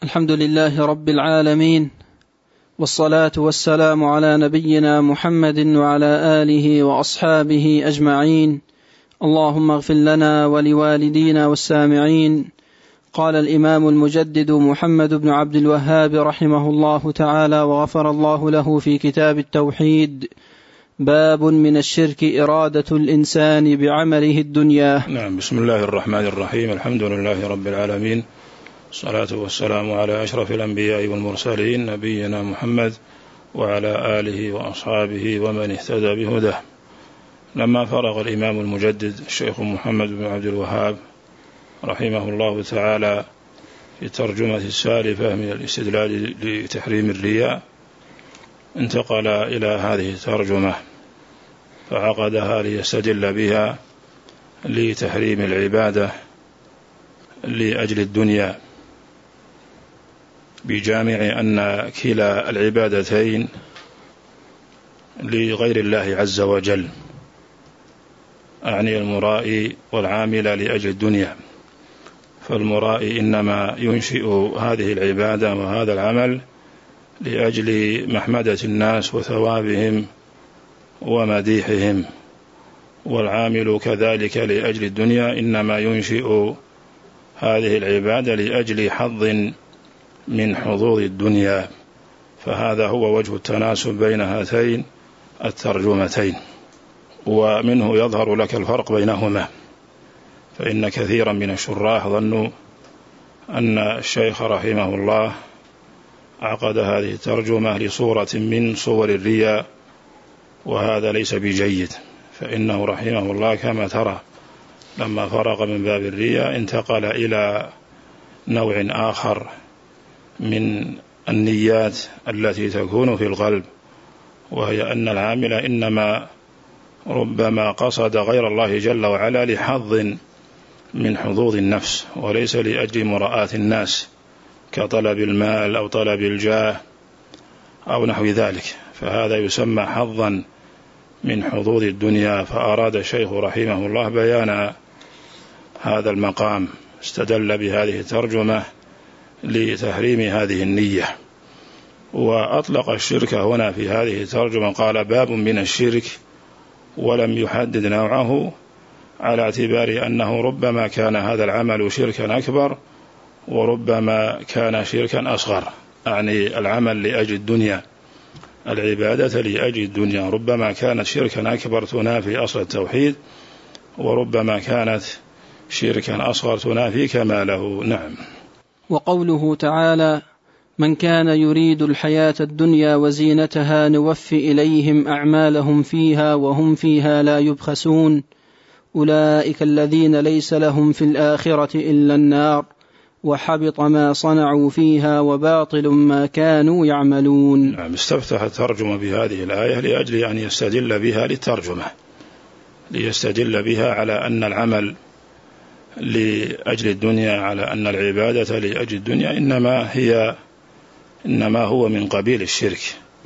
الحمد لله رب العالمين، والصلاة والسلام على نبينا محمد وعلى آله وأصحابه أجمعين. اللهم اغفر لنا ولوالدينا والسامعين. قال الإمام المجدد محمد بن عبد الوهاب رحمه الله تعالى وغفر الله له في كتاب التوحيد: باب من الشرك إرادة الإنسان بعمله الدنيا. نعم. بسم الله الرحمن الرحيم. الحمد لله رب العالمين، الصلاة والسلام على أشرف الأنبياء والمرسلين، نبينا محمد وعلى آله وأصحابه ومن اهتدى بهداه. لما فرغ الإمام المجدد الشيخ محمد بن عبد الوهاب رحمه الله تعالى في ترجمة السالفة من الاستدلال لتحريم الرياء، انتقل إلى هذه الترجمة فعقدها ليستدل بها لتحريم العبادة لأجل الدنيا، بجامع أن كلا العبادتين لغير الله عز وجل، أعني المرائي والعامل لأجل الدنيا. فالمرائي إنما ينشئ هذه العبادة وهذا العمل لأجل محمدة الناس وثوابهم ومديحهم، والعامل كذلك لأجل الدنيا إنما ينشئ هذه العبادة لأجل حظ من حظوظ الدنيا. فهذا هو وجه التناسب بين هاتين الترجمتين، ومنه يظهر لك الفرق بينهما. فإن كثيرا من الشراح ظنوا أن الشيخ رحمه الله عقد هذه الترجمة لصورة من صور الرياء، وهذا ليس بجيد. فإنه رحمه الله كما ترى لما فرغ من باب الرياء انتقل إلى نوع آخر من النيات التي تكون في القلب، وهي أن العامل إنما ربما قصد غير الله جل وعلا لحظ من حظوظ النفس، وليس لأجل مراءة الناس كطلب المال أو طلب الجاه أو نحو ذلك، فهذا يسمى حظا من حظوظ الدنيا. فأراد الشيخ رحمه الله بيان هذا المقام، استدل بهذه الترجمة لتحريم هذه النية. وأطلق الشرك هنا في هذه الترجمة، قال: باب من الشرك، ولم يحدد نوعه، على اعتبار أنه ربما كان هذا العمل شركا أكبر وربما كان شركا أصغر، يعني العمل لأجل الدنيا، العبادة لأجل الدنيا، ربما كانت شركا أكبر تنافي أصل التوحيد، وربما كانت شركا أصغر تنافي كماله. نعم. وقوله تعالى: من كان يريد الحياة الدنيا وزينتها نوفي إليهم أعمالهم فيها وهم فيها لا يبخسون، أولئك الذين ليس لهم في الآخرة إلا النار، وحبط ما صنعوا فيها وباطل ما كانوا يعملون. نعم. استفتح الترجمة بهذه الآية لأجل أن يستدل بها للترجمة، ليستدل بها على أن العمل لأجل الدنيا، على أن العبادة لأجل الدنيا إنما هو من قبيل الشرك.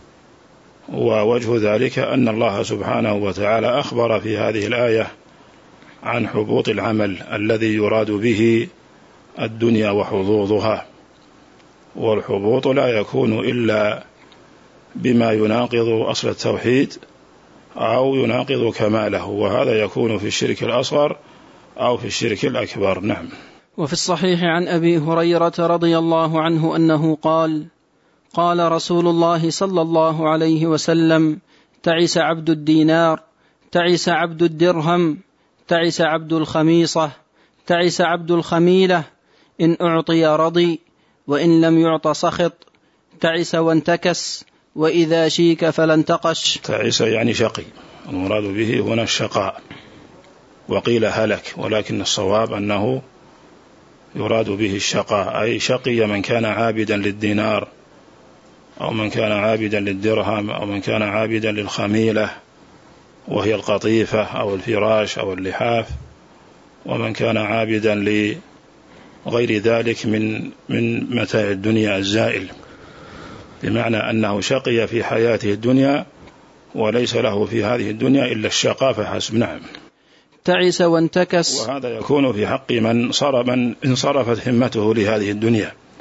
ووجه ذلك أن الله سبحانه وتعالى أخبر في هذه الآية عن حبوط العمل الذي يراد به الدنيا وحظوظها، والحبوط لا يكون إلا بما يناقض أصل التوحيد أو يناقض كماله، وهذا يكون في الشرك الأصغر أو في الشرك الأكبر. نعم. وفي الصحيح عن أبي هريرة رضي الله عنه أنه قال: قال رسول الله صلى الله عليه وسلم: تعس عبد الدينار، تعس عبد الدرهم، تعس عبد الخميصة، تعس عبد الخميلة، إن أعطي رضي وإن لم يعط سخط، تعس وانتكس، وإذا شيك فلانتقش. تعس يعني شقي، المراد به هنا الشقاء، وقيل هلك، ولكن الصواب أنه يراد به الشقاء، أي شقي من كان عابدا للدينار، أو من كان عابدا للدرهم، أو من كان عابدا للخميلة وهي القطيفة أو الفراش أو اللحاف، ومن كان عابدا لغير ذلك من متاع الدنيا الزائل، بمعنى أنه شقي في حياته الدنيا وليس له في هذه الدنيا إلا الشقاء فحسب. نعم. تعس وانتكس، وهذا يكون في حق من انصرفت همته لهذه الدنيا،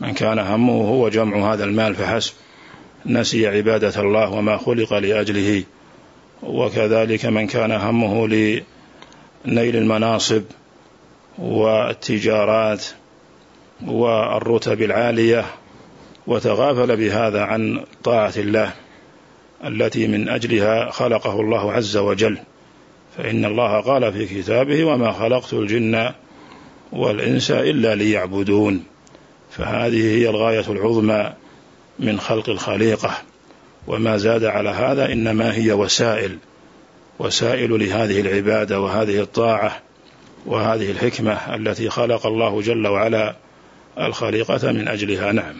من كان همه هو جمع هذا المال فحسب نسي عبادة الله وما خلق لأجله. وكذلك من كان همه لنيل المناصب والتجارات والرتب العالية وتغافل بهذا عن طاعة الله التي من أجلها خلقه الله عز وجل، فإن الله قال في كتابه: وما خلقت الجن والإنس إلا ليعبدون. فهذه هي الغاية العظمى من خلق الخليقة، وما زاد على هذا إنما هي وسائل لهذه العبادة وهذه الطاعة وهذه الحكمة التي خلق الله جل وعلا الخليقة من أجلها. نعم.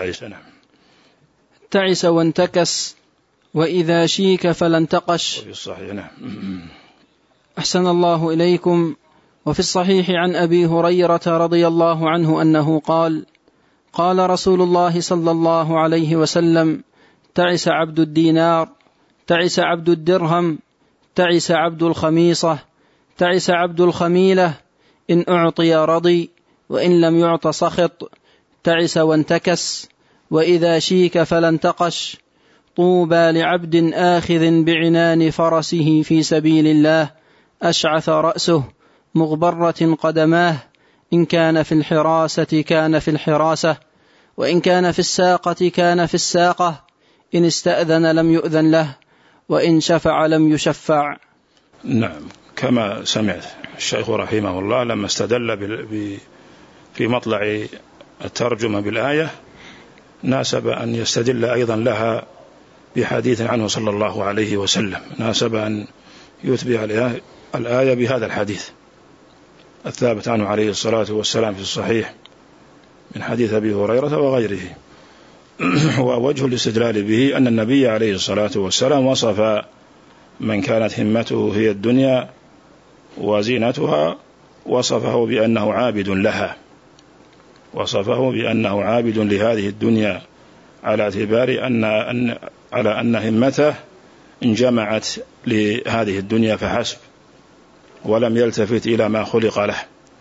تعس وانتكس وإذا شيك فلا انتقش. وفي الصحيح. نعم. أحسن الله إليكم. وفي الصحيح عن أبي هريرة رضي الله عنه أنه قال: قال رسول الله صلى الله عليه وسلم: تعس عبد الدينار، تعس عبد الدرهم، تعس عبد الخميصة، تعس عبد الخميلة، إن أعطي رضي وإن لم يعط سخط، تعس وانتكس وإذا شيك فلا انتقش. طوبى لعبد آخذ بعنان فرسه في سبيل الله، أشعث رأسه، مغبرة قدماه، إن كان في الحراسة كان في الحراسة، وإن كان في الساقة كان في الساقة، إن استأذن لم يؤذن له، وإن شفع لم يشفع. نعم. كما سمعت الشيخ رحمه الله لما استدل في مطلع الترجمة بالآية ناسب أن يستدل أيضا لها بحديث عنه صلى الله عليه وسلم، ناسب أن يتبع الآية بهذا الحديث الثابت عنه عليه الصلاة والسلام في الصحيح من حديث أبي هريرة وغيره. ووجه الاستدلال به أن النبي عليه الصلاة والسلام وصف من كانت همته هي الدنيا وزينتها، وصفه بأنه عابد لها، وصفه بأنه عابد لهذه الدنيا، على اعتبار على أن همته انجمعت لهذه الدنيا فحسب، ولم يلتفت إلى ما خلق له،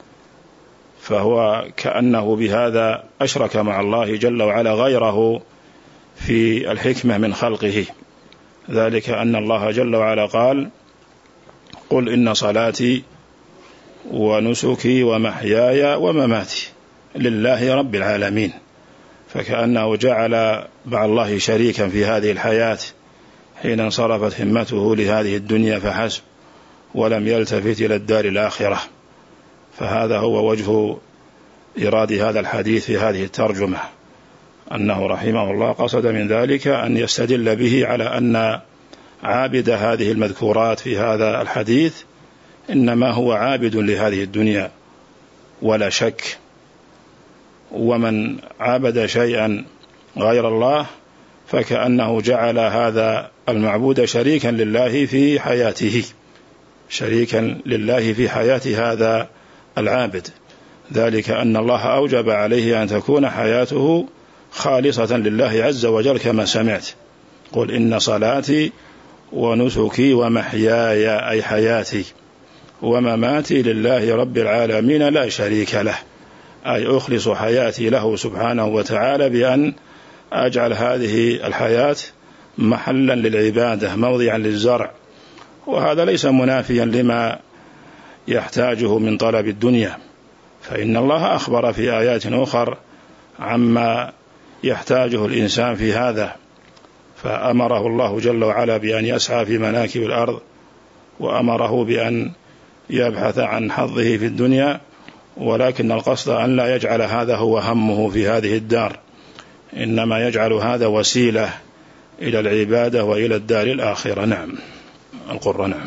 فهو كأنه بهذا أشرك مع الله جل وعلا غيره في الحكمة من خلقه. ذلك أن الله جل وعلا قال: قل إن صلاتي ونسكي ومحياي ومماتي لله رب العالمين، فكأنه جعل مع الله شريكا في هذه الحياة حين انصرفت همته لهذه الدنيا فحسب، ولم يلتفت إلى الدار الآخرة. فهذا هو وجه إراد هذا الحديث في هذه الترجمة، أنه رحمه الله قصد من ذلك أن يستدل به على أن عابد هذه المذكورات في هذا الحديث إنما هو عابد لهذه الدنيا ولا شك، ومن عابد شيئا غير الله فكأنه جعل هذا المعبود شريكا لله في حياته، شريكا لله في حياة هذا العابد. ذلك أن الله أوجب عليه أن تكون حياته خالصة لله عز وجل كما سمعت: قل إن صلاتي ونسكي ومحياي أي حياتي ومماتي لله رب العالمين لا شريك له، أي أخلص حياتي له سبحانه وتعالى بأن أجعل هذه الحياة محلا للعبادة موضعا للزرع. وهذا ليس منافيا لما يحتاجه من طلب الدنيا، فإن الله أخبر في آيات أخرى عما يحتاجه الإنسان في هذا، فأمره الله جل وعلا بأن يسعى في مناكب الأرض، وأمره بأن يبحث عن حظه في الدنيا، ولكن القصد أن لا يجعل هذا هو همه في هذه الدار، إنما يجعل هذا وسيلة إلى العبادة وإلى الدار الآخرة. نعم. القرآن. نعم.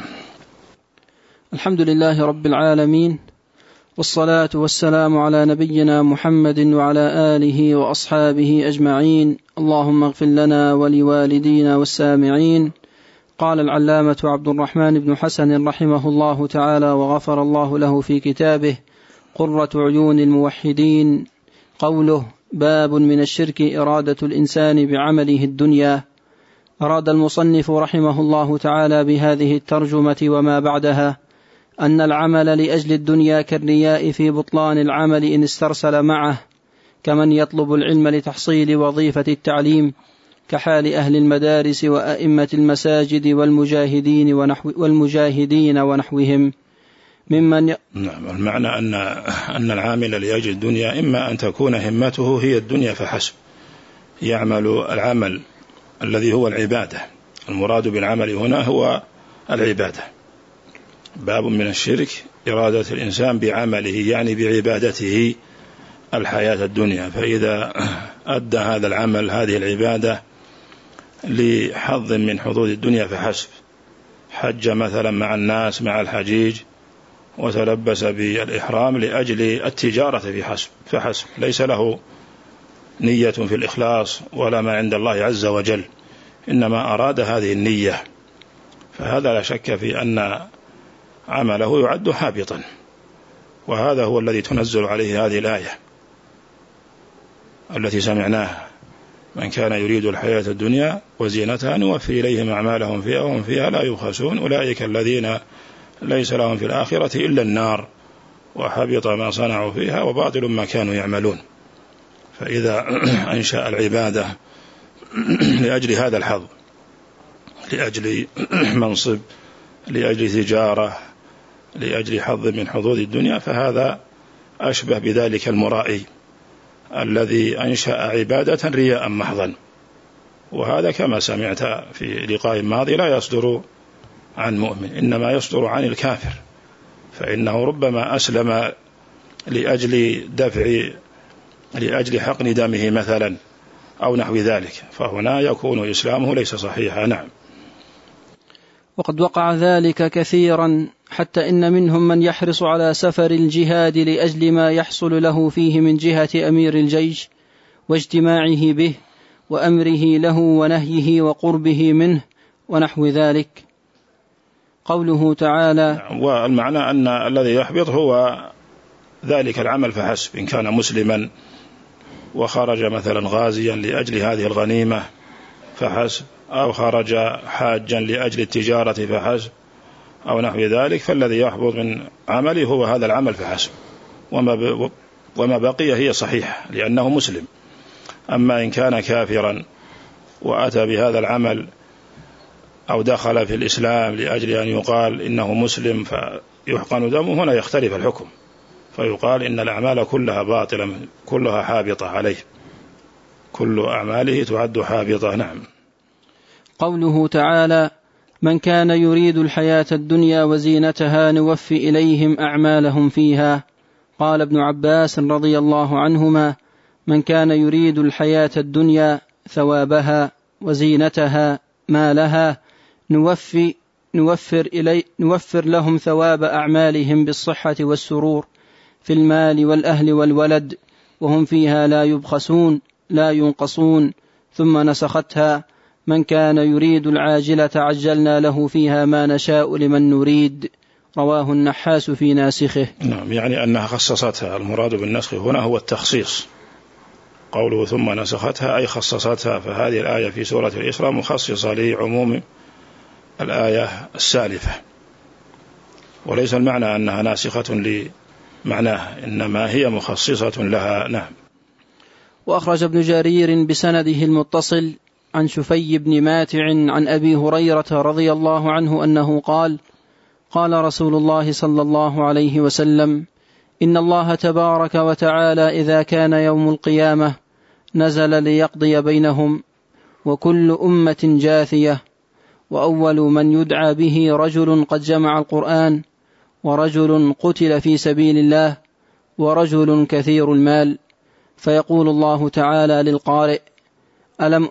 الحمد لله رب العالمين، والصلاة والسلام على نبينا محمد وعلى آله وأصحابه أجمعين. اللهم اغفر لنا ولوالدينا والسامعين. قال العلامة عبد الرحمن بن حسن رحمه الله تعالى وغفر الله له في كتابه قرة عيون الموحدين قوله: باب من الشرك إرادة الإنسان بعمله الدنيا. أراد المصنف رحمه الله تعالى بهذه الترجمة وما بعدها أن العمل لأجل الدنيا كالرياء في بطلان العمل إن استرسل معه، كمن يطلب العلم لتحصيل وظيفة التعليم، كحال أهل المدارس وأئمة المساجد والمجاهدين ونحوهم ممن نعم. المعنى أن العامل لأجل الدنيا إما أن تكون همته هي الدنيا فحسب، يعمل العمل الذي هو العبادة، المراد بالعمل هنا هو العبادة. باب من الشرك إرادة الإنسان بعمله يعني بعبادته الحياة الدنيا، فإذا أدى هذا العمل هذه العبادة لحظ من حظوظ الدنيا فحسب، حج مثلا مع الناس مع الحجيج وتلبس بالإحرام لأجل التجارة فحسب، ليس له نية في الإخلاص ولا ما عند الله عز وجل، إنما أراد هذه النية، فهذا لا شك في أن عمله يعد حابطا. وهذا هو الذي تنزل عليه هذه الآية التي سمعناها: من كان يريد الحياة الدنيا وزينتها نوفي إليهم أعمالهم فيها وهم فيها لا يبخسون أولئك الذين ليس لهم في الآخرة إلا النار وحبط ما صنعوا فيها وباطل ما كانوا يعملون. فإذا أنشأ العبادة لأجل هذا الحظ، لأجل منصب، لأجل تجارة، لأجل حظ من حظوظ الدنيا، فهذا أشبه بذلك المرائي الذي أنشأ عبادة رياء محضا، وهذا كما سمعت في لقاء ماضي لا يصدر عن مؤمن، إنما يصدر عن الكافر، فإنه ربما أسلم لأجل حقن دمه مثلا أو نحو ذلك، فهنا يكون إسلامه ليس صحيحا. نعم. وقد وقع ذلك كثيرا، حتى إن منهم من يحرص على سفر الجهاد لأجل ما يحصل له فيه من جهة أمير الجيش واجتماعه به وأمره له ونهيه وقربه منه ونحو ذلك. قوله تعالى: والمعنى أن الذي يحبط هو ذلك العمل فحسب، إن كان مسلما وخرج مثلا غازيا لأجل هذه الغنيمة فحسب، أو خرج حاجا لأجل التجارة فحسب أو نحو ذلك، فالذي يحبط من عمله هو هذا العمل فحسب، وما بقي هي صحيحة لأنه مسلم. أما إن كان كافرا وأتى بهذا العمل أو دخل في الإسلام لأجل أن يقال إنه مسلم فيحقن دمه، هنا يختلف الحكم، فيقال إن الأعمال كلها باطلة كلها حابطة عليه، كل أعماله تعد حابطة. نعم. قوله تعالى: من كان يريد الحياة الدنيا وزينتها نوفي إليهم أعمالهم فيها. قال ابن عباس رضي الله عنهما: من كان يريد الحياة الدنيا ثوابها وزينتها مالها نوفر لهم ثواب أعمالهم بالصحة والسرور في المال والأهل والولد، وهم فيها لا يبخسون لا ينقصون. ثم نسختها: من كان يريد العاجلة عجلنا له فيها ما نشاء لمن نريد. رواه النحاس في ناسخه. نعم، يعني أنها خصصتها. المراد بالنسخ هنا هو التخصيص، قوله ثم نسختها أي خصصتها، فهذه الآية في سورة الإسراء مخصصة لعموم الآية السالفة، وليس المعنى أنها ناسخة لمعناها، إنما هي مخصصة لها. نعم. وأخرج ابن جرير بسنده المتصل عن شفي بن ماتع عن أبي هريرة رضي الله عنه أنه قال: قال رسول الله صلى الله عليه وسلم: إن الله تبارك وتعالى إذا كان يوم القيامة نزل ليقضي بينهم، وكل أمة جاثية، وأول من يدعى به رجل قد جمع القرآن، ورجل قتل في سبيل الله، ورجل كثير المال، فيقول الله تعالى للقارئ: ألم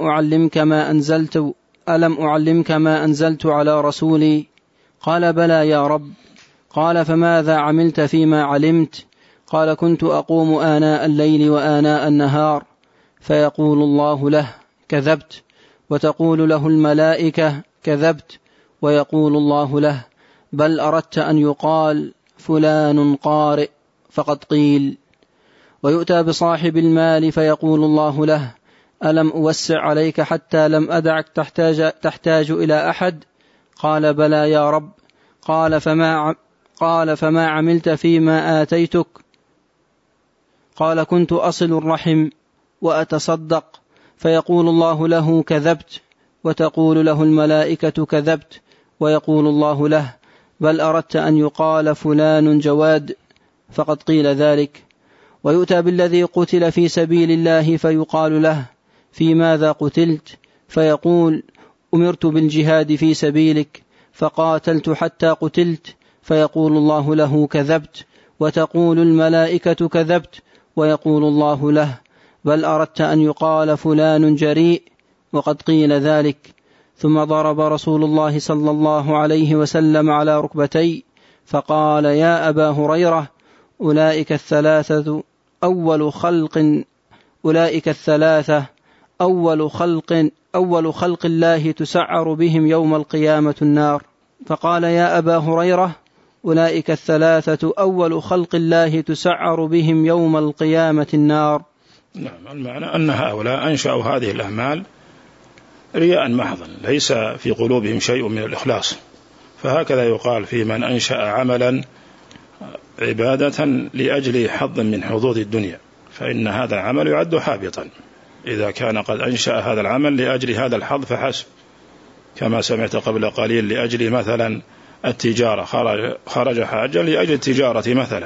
أعلمك ما أنزلت على رسولي؟ قال: بلى يا رب. قال: فماذا عملت فيما علمت؟ قال: كنت أقوم آناء الليل وآناء النهار. فيقول الله له: كذبت. وتقول له الملائكة: كذبت. ويقول الله له: بل أردت أن يقال فلان قارئ فقد قيل. ويؤتى بصاحب المال فيقول الله له: ألم أوسع عليك حتى لم أدعك تحتاج إلى أحد؟ قال: بلى يا رب. قال: فما عملت فيما آتيتك؟ قال كنت أصل الرحم وأتصدق، فيقول الله له كذبت، وتقول له الملائكة كذبت، ويقول الله له بل أردت أن يقال فلان جواد، فقد قيل ذلك. ويؤتى بالذي قتل في سبيل الله فيقال له في ماذا قتلت؟ فيقول أمرت بالجهاد في سبيلك فقاتلت حتى قتلت، فيقول الله له كذبت، وتقول الملائكة كذبت، ويقول الله له بل أردت أن يقال فلان جريء، وقد قيل ذلك. ثم ضرب رسول الله صلى الله عليه وسلم على ركبتي فقال يا أبا هريرة أولئك الثلاثة أول خلق الله تسعر بهم يوم القيامة النار. فقال يا أبا هريرة أولئك الثلاثة أول خلق الله تسعر بهم يوم القيامة النار. نعم، المعنى أن هؤلاء أنشأوا هذه الأعمال رياء محضا، ليس في قلوبهم شيء من الإخلاص. فهكذا يقال في من أنشأ عملا عبادة لأجل حظ من حظوظ الدنيا، فإن هذا العمل يعد حابطا إذا كان قد أنشأ هذا العمل لأجل هذا الحظ فحسب، كما سمعت قبل قليل لأجل مثلا التجارة، خرج حاجا لأجل التجارة مثلا،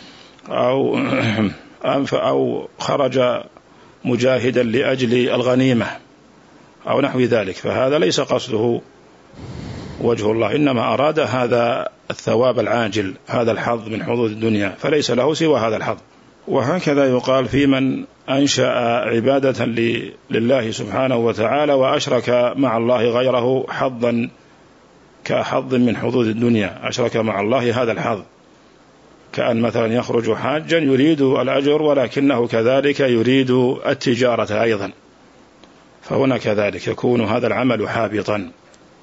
أو خرج مجاهدا لأجل الغنيمة أو نحو ذلك، فهذا ليس قصده وجه الله، إنما أراد هذا الثواب العاجل، هذا الحظ من حظوظ الدنيا، فليس له سوى هذا الحظ. وهكذا يقال في من أنشأ عبادة لله سبحانه وتعالى وأشرك مع الله غيره حظا كحظ من حظوظ الدنيا، أشرك مع الله هذا الحظ، كأن مثلا يخرج حاجا يريد الأجر ولكنه كذلك يريد التجارة أيضا، فهنا كذلك يكون هذا العمل حابطا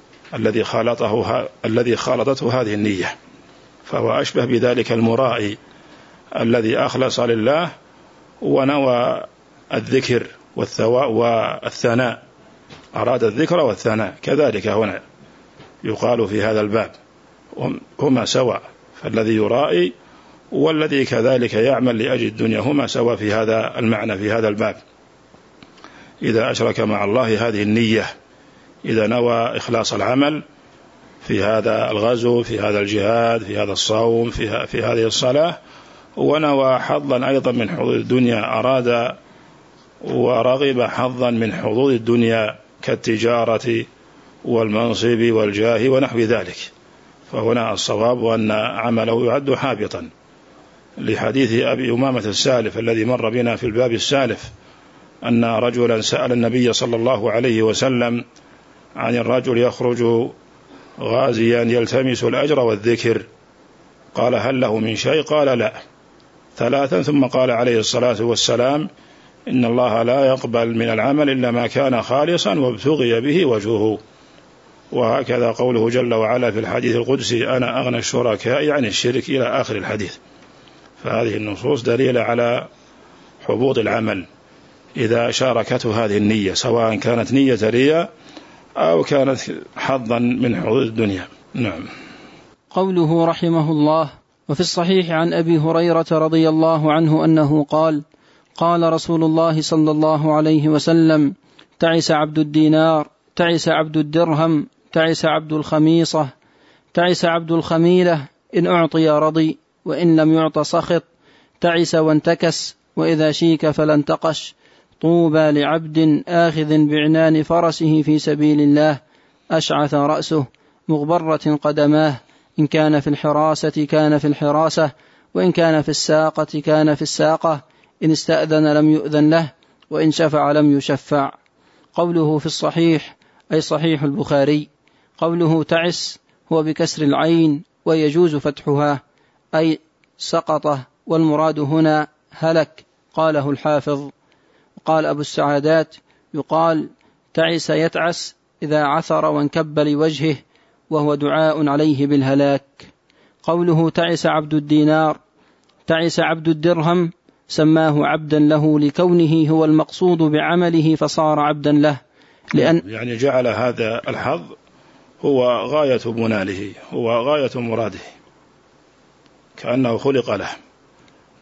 الذي خالطته هذه النية، فهو أشبه بذلك المرائي الذي أخلص لله ونوى الذكر والثناء، أراد الذكر والثناء، كذلك هنا يقال في هذا الباب هما سواء، فالذي يرائي والذي كذلك يعمل لأجل الدنيا هما سواء في هذا المعنى في هذا الباب. إذا أشرك مع الله هذه النية، إذا نوى إخلاص العمل في هذا الغزو، في هذا الجهاد، في هذا الصوم، في هذه الصلاة، ونوى حظا أيضا من حظوظ الدنيا، أراد ورغب حظا من حظوظ الدنيا كالتجارة والمنصب والجاه ونحو ذلك، فهنا الصواب أن عمله يعد حابطا، لحديث أبي أمامة السالف الذي مر بنا في الباب السالف أن رجلا سأل النبي صلى الله عليه وسلم عن الرجل يخرج غازيا يلتمس الأجر والذكر، قال هل له من شيء؟ قال لا، ثلاثا، ثم قال عليه الصلاة والسلام إن الله لا يقبل من العمل إلا ما كان خالصا وابتغي به وجهه. وهكذا قوله جل وعلا في الحديث القدسي أنا أغنى الشركاء عن الشرك إلى آخر الحديث. فهذه النصوص دليل على حبوط العمل إذا شاركته هذه النية، سواء كانت نية رياء أو كانت حظا من حظوظ الدنيا. نعم. قوله رحمه الله: وفي الصحيح عن أبي هريرة رضي الله عنه أنه قال: قال رسول الله صلى الله عليه وسلم: تعس عبد الدينار، تعس عبد الدرهم، تعس عبد الخميصة، تعس عبد الخميلة، إن أعطي رضي وإن لم يعط سخط، تعس وانتكس، وإذا شيك فلا انتقش، طوبى لعبد آخذ بعنان فرسه في سبيل الله، أشعث رأسه، مغبرة قدماه، إن كان في الحراسة كان في الحراسة، وإن كان في الساقة كان في الساقة، إن استأذن لم يؤذن له، وإن شفع لم يشفع. قوله في الصحيح أي صحيح البخاري. قوله تعس هو بكسر العين ويجوز فتحها أي سقط، والمراد هنا هلك، قاله الحافظ. قال أبو السعادات: يقال تعس يتعس إذا عثر وانكب لوجهه، وهو دعاء عليه بالهلاك. قوله تعس عبد الدينار، تعس عبد الدرهم، سماه عبدا له لكونه هو المقصود بعمله فصار عبدا له، لأن يعني جعل هذا الحظ هو غاية مناله، هو غاية مراده، كأنه خلق له،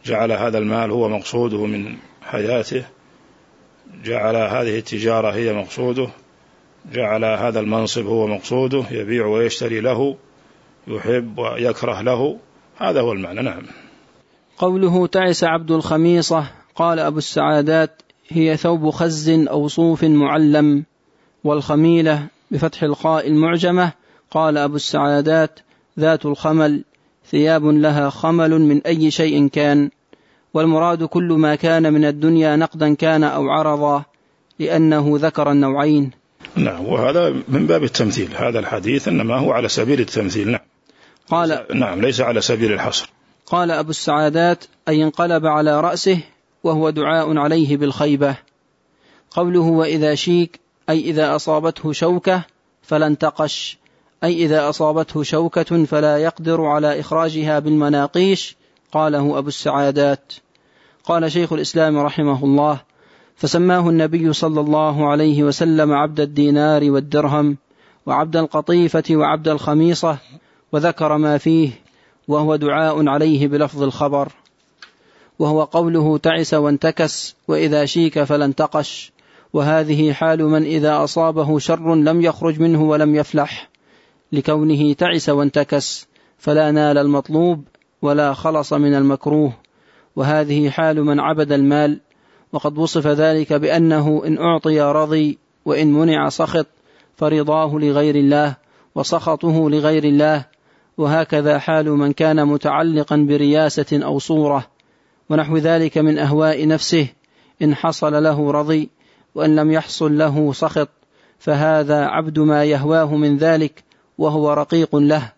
جعل هذا المال هو مقصوده من حياته، جعل هذه التجارة هي مقصوده، جعل هذا المنصب هو مقصوده، يبيع ويشتري له، يحب ويكره له، هذا هو المعنى. نعم. قوله تعس عبد الخميصة، قال أبو السعادات: هي ثوب خز أو صوف معلم. والخميلة بفتح الخاء المعجمة، قال أبو السعادات: ذات الخمل، ثياب لها خمل من أي شيء كان. والمراد كل ما كان من الدنيا نقدا كان أو عرضا، لأنه ذكر النوعين. نعم، وهذا من باب التمثيل، هذا الحديث إنما هو على سبيل التمثيل. نعم. نعم، ليس على سبيل الحصر. قال أبو السعادات: أي انقلب على رأسه، وهو دعاء عليه بالخيبة. قوله وإذا شيك، أي إذا أصابته شوكة فلا انتقش، أي إذا أصابته شوكة فلا يقدر على إخراجها بالمناقيش. قاله أبو السعادات. قال شيخ الإسلام رحمه الله: فسماه النبي صلى الله عليه وسلم عبد الدينار والدرهم، وعبد القطيفة وعبد الخميصة، وذكر ما فيه، وهو دعاء عليه بلفظ الخبر. وهو قوله تعس وانتكس، وإذا شيك فلا انتقش، وهذه حال من إذا أصابه شر لم يخرج منه ولم يفلح، لكونه تعس وانتكس فلا نال المطلوب ولا خلص من المكروه. وهذه حال من عبد المال، وقد وصف ذلك بأنه إن أعطي رضي، وإن منع سخط، فرضاه لغير الله وسخطه لغير الله. وهكذا حال من كان متعلقا برياسة أو صورة ونحو ذلك من أهواء نفسه، إن حصل له رضي، وإن لم يحصل له سخط، فهذا عبد ما يهواه من ذلك، وهو رقيق له.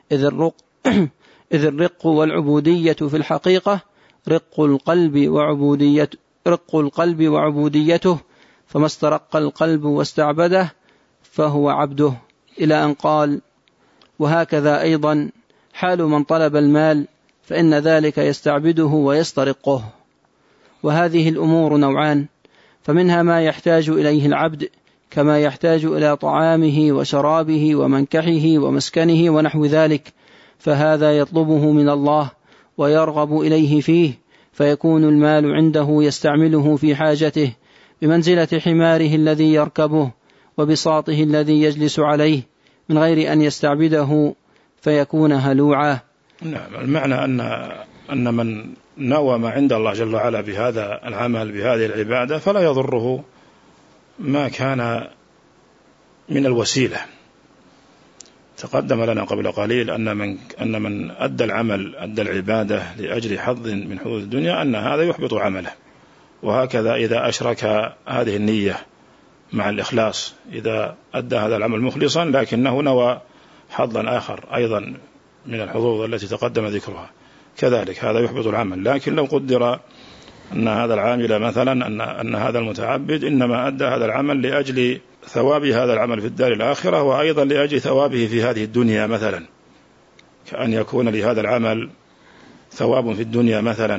إذ الرق والعبودية في الحقيقة رق القلب وعبوديته، فما استرق القلب واستعبده فهو عبده، إلى أن قال: وهكذا أيضا حال من طلب المال، فإن ذلك يستعبده ويسترقه. وهذه الأمور نوعان، فمنها ما يحتاج إليه العبد، كما يحتاج إلى طعامه وشرابه ومنكحه ومسكنه ونحو ذلك، فهذا يطلبه من الله ويرغب إليه فيه، فيكون المال عنده يستعمله في حاجته، بمنزلة حماره الذي يركبه وبساطه الذي يجلس عليه، من غير أن يستعبده فيكون هلوعا. نعم، المعنى أن من نوى ما عند الله جل وعلا بهذا العمل بهذه العبادة فلا يضره ما كان من الوسيلة. تقدم لنا قبل قليل أن من أدى العمل أدى العبادة لأجل حظ من حظوظ الدنيا أن هذا يحبط عمله. وهكذا إذا أشرك هذه النية مع الإخلاص، إذا أدى هذا العمل مخلصا لكنه نوى حظا آخر أيضا من الحظوظ التي تقدم ذكرها، كذلك هذا يحبط العمل. لكن لو قدر أن هذا العامل مثلا أن هذا المتعبد إنما أدى هذا العمل لأجل ثواب هذا العمل في الدار الآخرة، وأيضا لأجل ثوابه في هذه الدنيا، مثلا كأن يكون لهذا العمل ثواب في الدنيا مثلا،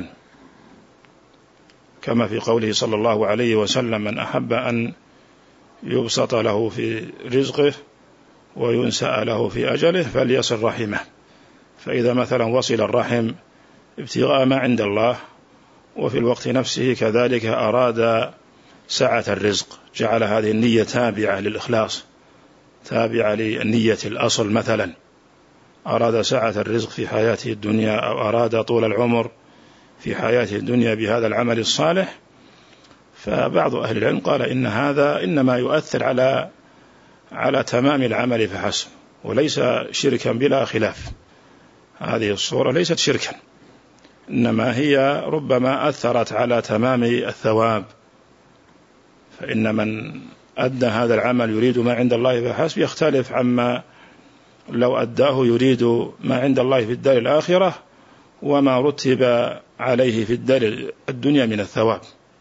كما في قوله صلى الله عليه وسلم: من أحب أن يبسط له في رزقه وينسأ له في أجله فليصل رحمه. فإذا مثلا وصل الرحم ابتغاء ما عند الله، وفي الوقت نفسه كذلك أراد سعة الرزق، جعل هذه النية تابعة للإخلاص، تابعة للنية الأصل، مثلا أراد سعة الرزق في حياته الدنيا، أو أراد طول العمر في حياته الدنيا بهذا العمل الصالح، فبعض أهل العلم قال إن هذا إنما يؤثر على تمام العمل فحسب، وليس شركا بلا خلاف. هذه الصورة ليست شركا، إنما هي ربما أثرت على تمام الثواب. فإن من أدى هذا العمل يريد ما عند الله فحسب يختلف عما لو أداه يريد ما عند الله في الدار الآخرة وما رتب عليه في الدار الدنيا من الثواب.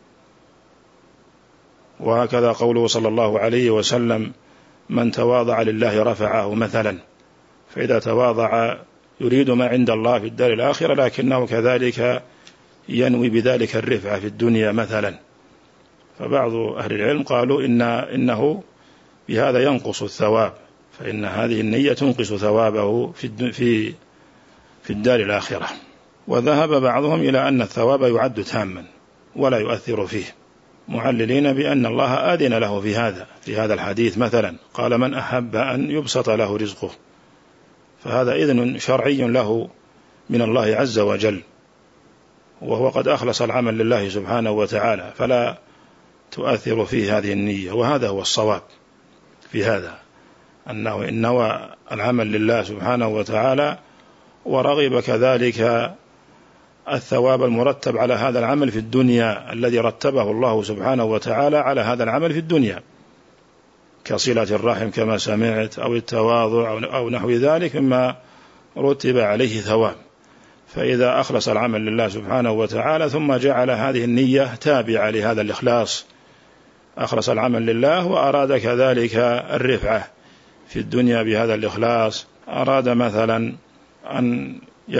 وهكذا قوله صلى الله عليه وسلم: من تواضع لله رفعه مثلا. فإذا تواضع يريد ما عند الله في الدار الآخرة، لكنه كذلك ينوي بذلك الرفعة في الدنيا مثلا. فبعض أهل العلم قالوا إنه بهذا ينقص الثواب، فإن هذه النية تنقص ثوابه في الدار الآخرة. وذهب بعضهم إلى أن الثواب يعد تاما ولا يؤثر فيه، معللين بأن الله آذن له في هذا الحديث مثلا، قال من أحب أن يبسط له رزقه، فهذا إذن شرعي له من الله عز وجل، وهو قد أخلص العمل لله سبحانه وتعالى، فلا تؤثر فيه هذه النية. وهذا هو الصواب في هذا، أنه إن نوى العمل لله سبحانه وتعالى ورغب كذلك الثواب المرتب على هذا العمل في الدنيا الذي رتبه الله سبحانه وتعالى على هذا العمل في الدنيا، كصلة الرحم كما سمعت، أو التواضع أو نحو ذلك مما رتب عليه ثواب. فإذا أخلص العمل لله سبحانه وتعالى ثم جعل هذه النية تابعة لهذا الإخلاص، أخلص العمل لله وأراد كذلك الرفعة في الدنيا بهذا الإخلاص، أراد مثلا أن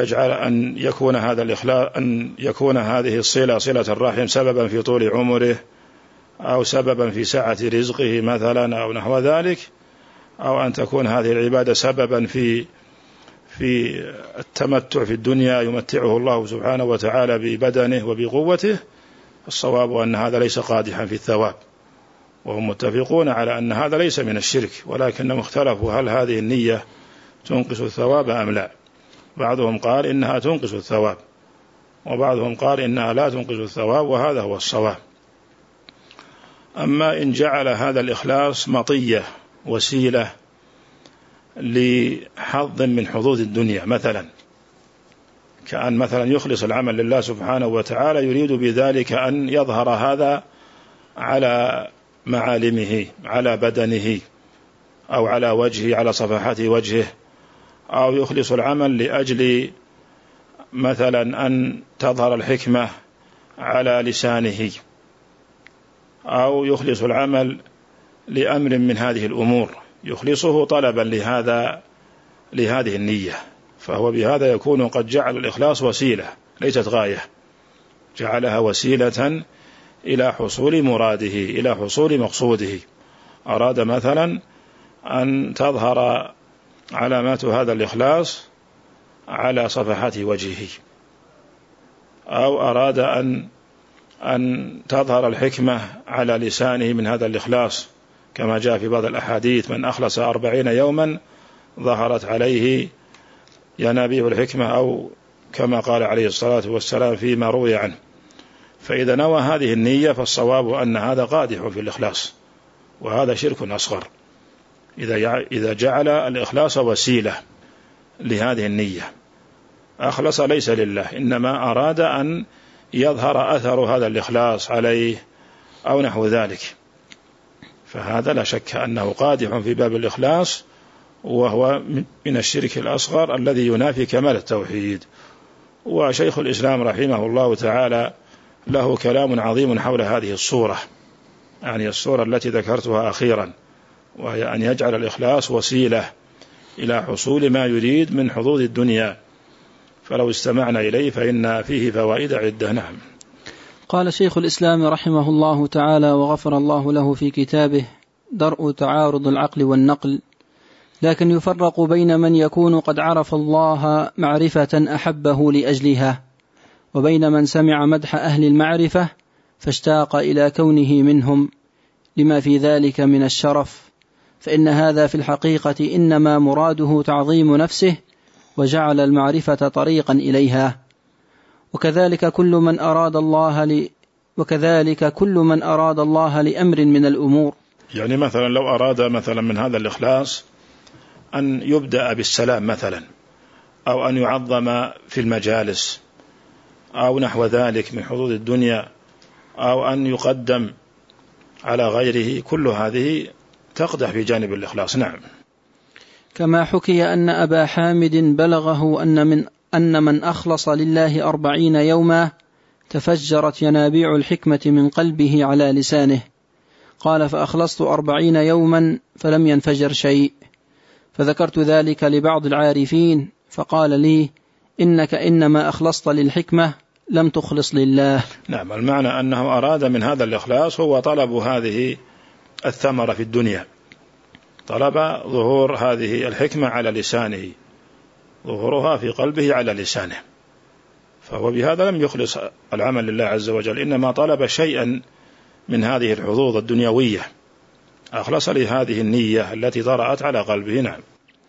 يكون هذه الصلة، صلة الرحم، سببا في طول عمره، أو سببا في سعة رزقه مثلا، أو نحو ذلك، أو أن تكون هذه العبادة سببا في التمتع في الدنيا يمتعه الله سبحانه وتعالى ببدنه وبقوته. الصواب أن هذا ليس قادحا في الثواب، وهم متفقون على أن هذا ليس من الشرك، ولكنهم اختلفوا هل هذه النية تنقص الثواب أم لا. بعضهم قال إنها تنقص الثواب، وبعضهم قال إنها لا تنقص الثواب، وهذا هو الصواب. أما إن جعل هذا الإخلاص مطية، وسيلة لحظ من حظوظ الدنيا مثلا، كأن مثلا يخلص العمل لله سبحانه وتعالى يريد بذلك أن يظهر هذا على معالمه، على بدنه، أو على وجهه، على صفحات وجهه، أو يخلص العمل لأجل مثلا أن تظهر الحكمة على لسانه، أو يخلص العمل لأمر من هذه الأمور، يخلصه طلبا لهذه النية، فهو بهذا يكون قد جعل الإخلاص وسيلة ليست غاية، جعلها وسيلة إلى حصول مراده، إلى حصول مقصوده. أراد مثلا أن تظهر علامات هذا الإخلاص على صفحات وجهه، أو أراد أن تظهر الحكمة على لسانه من هذا الإخلاص، كما جاء في بعض الأحاديث من أخلص 40 يوما ظهرت عليه ينابيع الحكمة، أو كما قال عليه الصلاة والسلام فيما روي عنه. فإذا نوى هذه النية فالصواب أن هذا قادح في الإخلاص، وهذا شرك أصغر إذا جعل الإخلاص وسيلة لهذه النية، أخلص ليس لله، إنما أراد أن يظهر أثر هذا الإخلاص عليه أو نحو ذلك، فهذا لا شك أنه قادح في باب الإخلاص، وهو من الشرك الأصغر الذي ينافي كمال التوحيد. وشيخ الإسلام رحمه الله تعالى له كلام عظيم حول هذه الصورة، يعني الصورة التي ذكرتها أخيرا، وهي أن يجعل الإخلاص وسيلة إلى حصول ما يريد من حظوظ الدنيا، فلو استمعنا إليه فإن فيه فوائد عدة. نعم. قال شيخ الإسلام رحمه الله تعالى وغفر الله له في كتابه: درء تعارض العقل والنقل، لكن يفرق بين من يكون قد عرف الله معرفة أحبه لأجلها، وبين من سمع مدح أهل المعرفة فاشتاق إلى كونه منهم لما في ذلك من الشرف، فإن هذا في الحقيقة إنما مراده تعظيم نفسه وجعل المعرفة طريقا إليها. وكذلك كل من أراد الله لأمر من الأمور، يعني مثلا لو أراد مثلا من هذا الإخلاص أن يبدأ بالسلام مثلا، أو أن يعظم في المجالس، أو نحو ذلك من حظوظ الدنيا، أو أن يقدم على غيره، كل هذه تقدح في جانب الإخلاص. نعم. كما حكي أن أبا حامد بلغه أن من أخلص لله 40 يوما تفجرت ينابيع الحكمة من قلبه على لسانه، قال: فأخلصت 40 يوما فلم ينفجر شيء، فذكرت ذلك لبعض العارفين فقال لي: إنك إنما أخلصت للحكمة لم تخلص لله. نعم، المعنى أنه أراد من هذا الإخلاص هو طلب هذه الثمرة في الدنيا، طلب ظهور هذه الحكمة على لسانه، ظهورها في قلبه على لسانه، فهو بهذا لم يخلص العمل لله عز وجل، إنما طلب شيئا من هذه الحظوظ الدنيوية، أخلص لهذه النية التي طرأت على قلبه. نعم.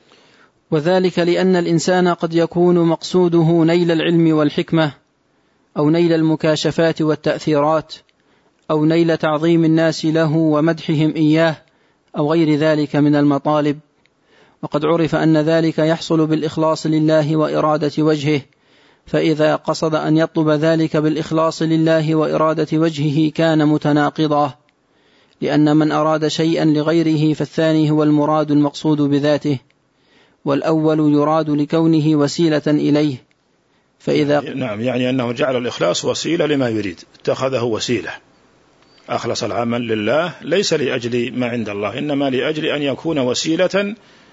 وذلك لأن الإنسان قد يكون مقصوده نيل العلم والحكمة، أو نيل المكاشفات والتأثيرات، أو نيل تعظيم الناس له ومدحهم إياه، أو غير ذلك من المطالب. وقد عرف أن ذلك يحصل بالإخلاص لله وإرادة وجهه، فإذا قصد أن يطلب ذلك بالإخلاص لله وإرادة وجهه كان متناقضا، لأن من أراد شيئا لغيره فالثاني هو المراد المقصود بذاته، والأول يراد لكونه وسيلة إليه. فإذا نعم، يعني أنه جعل الإخلاص وسيلة لما يريد، اتخذه وسيلة، أخلص العمل لله ليس لأجل ما عند الله، إنما لأجل أن يكون وسيلة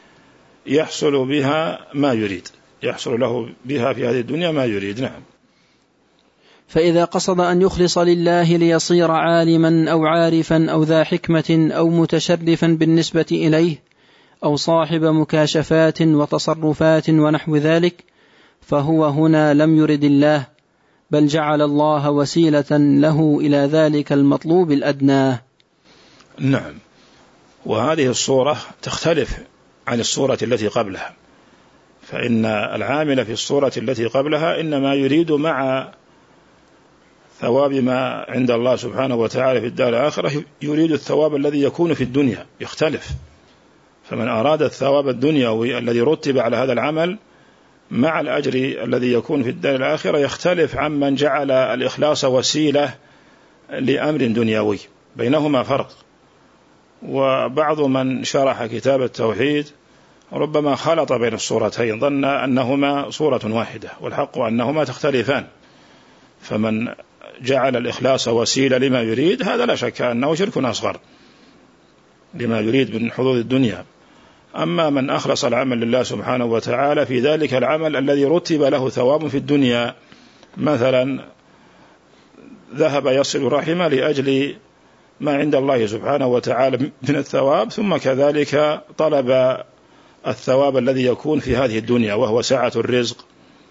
يحصل بها ما يريد، يحصل له بها في هذه الدنيا ما يريد. نعم. فإذا قصد أن يخلص لله ليصير عالما أو عارفا أو ذا حكمة أو متشرفا بالنسبة إليه، أو صاحب مكاشفات وتصرفات ونحو ذلك، فهو هنا لم يرد الله، بل جعل الله وسيلة له إلى ذلك المطلوب الأدنى. نعم. وهذه الصورة تختلف عن الصورة التي قبلها، فإن العامل في الصورة التي قبلها إنما يريد مع ثواب ما عند الله سبحانه وتعالى في الدار الآخرة يريد الثواب الذي يكون في الدنيا، يختلف. فمن أراد الثواب الدنيوي الذي رتب على هذا العمل مع الأجر الذي يكون في الدار الآخرة يختلف عمن جعل الإخلاص وسيلة لأمر دنيوي، بينهما فرق. وبعض من شرح كتاب التوحيد ربما خلط بين الصورتين، ظن أنهما صورة واحدة، والحق أنهما تختلفان. فمن جعل الإخلاص وسيلة لما يريد هذا لا شك أنه شرك أصغر لما يريد من حظوظ الدنيا. أما من أخلص العمل لله سبحانه وتعالى في ذلك العمل الذي رتب له ثواب في الدنيا، مثلا ذهب يصل رحمه لأجل ما عند الله سبحانه وتعالى من الثواب، ثم كذلك طلب الثواب الذي يكون في هذه الدنيا وهو سعة الرزق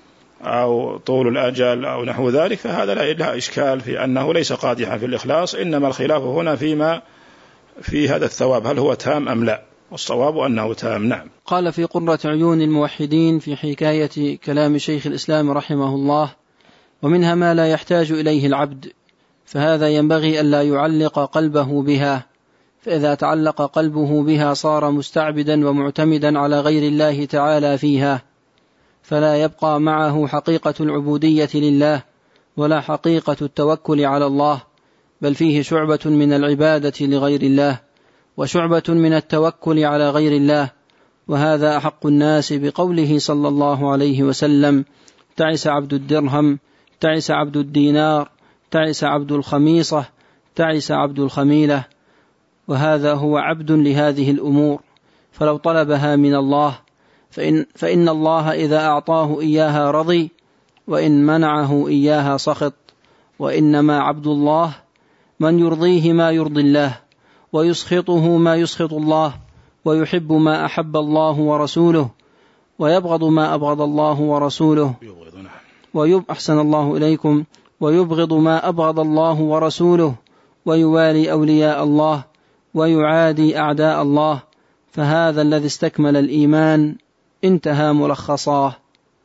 أو طول الأجل أو نحو ذلك، فهذا لا إشكال في أنه ليس قادحا في الإخلاص، إنما الخلاف هنا فيما في هذا الثواب هل هو تام أم لا، والصواب أنه تام. نعم. قال في قرة عيون الموحدين في حكاية كلام شيخ الإسلام رحمه الله: ومنها ما لا يحتاج إليه العبد، فهذا ينبغي ألا يعلق قلبه بها، فإذا تعلق قلبه بها صار مستعبدا ومعتمدا على غير الله تعالى فيها، فلا يبقى معه حقيقة العبودية لله ولا حقيقة التوكل على الله، بل فيه شعبة من العبادة لغير الله وشعبة من التوكل على غير الله. وهذا أحق الناس بقوله صلى الله عليه وسلم: تعس عبد الدرهم، تعس عبد الدينار، تعس عبد الخميصة، تعس عبد الخميلة. وهذا هو عبد لهذه الأمور، فلو طلبها من الله فإن الله إذا أعطاه إياها رضي، وإن منعه إياها سخط. وإنما عبد الله من يرضيه ما يرضي الله، ويسخطه ما يسخط الله، ويحب ما أحب الله ورسوله، ويبغض ما أبغض الله ورسوله، أحسن الله إليكم، ويبغض ما أبغض الله ورسوله، ويوالي أولياء الله، ويعادي أعداء الله. فهذا الذي استكمل الإيمان. انتهى ملخصاه.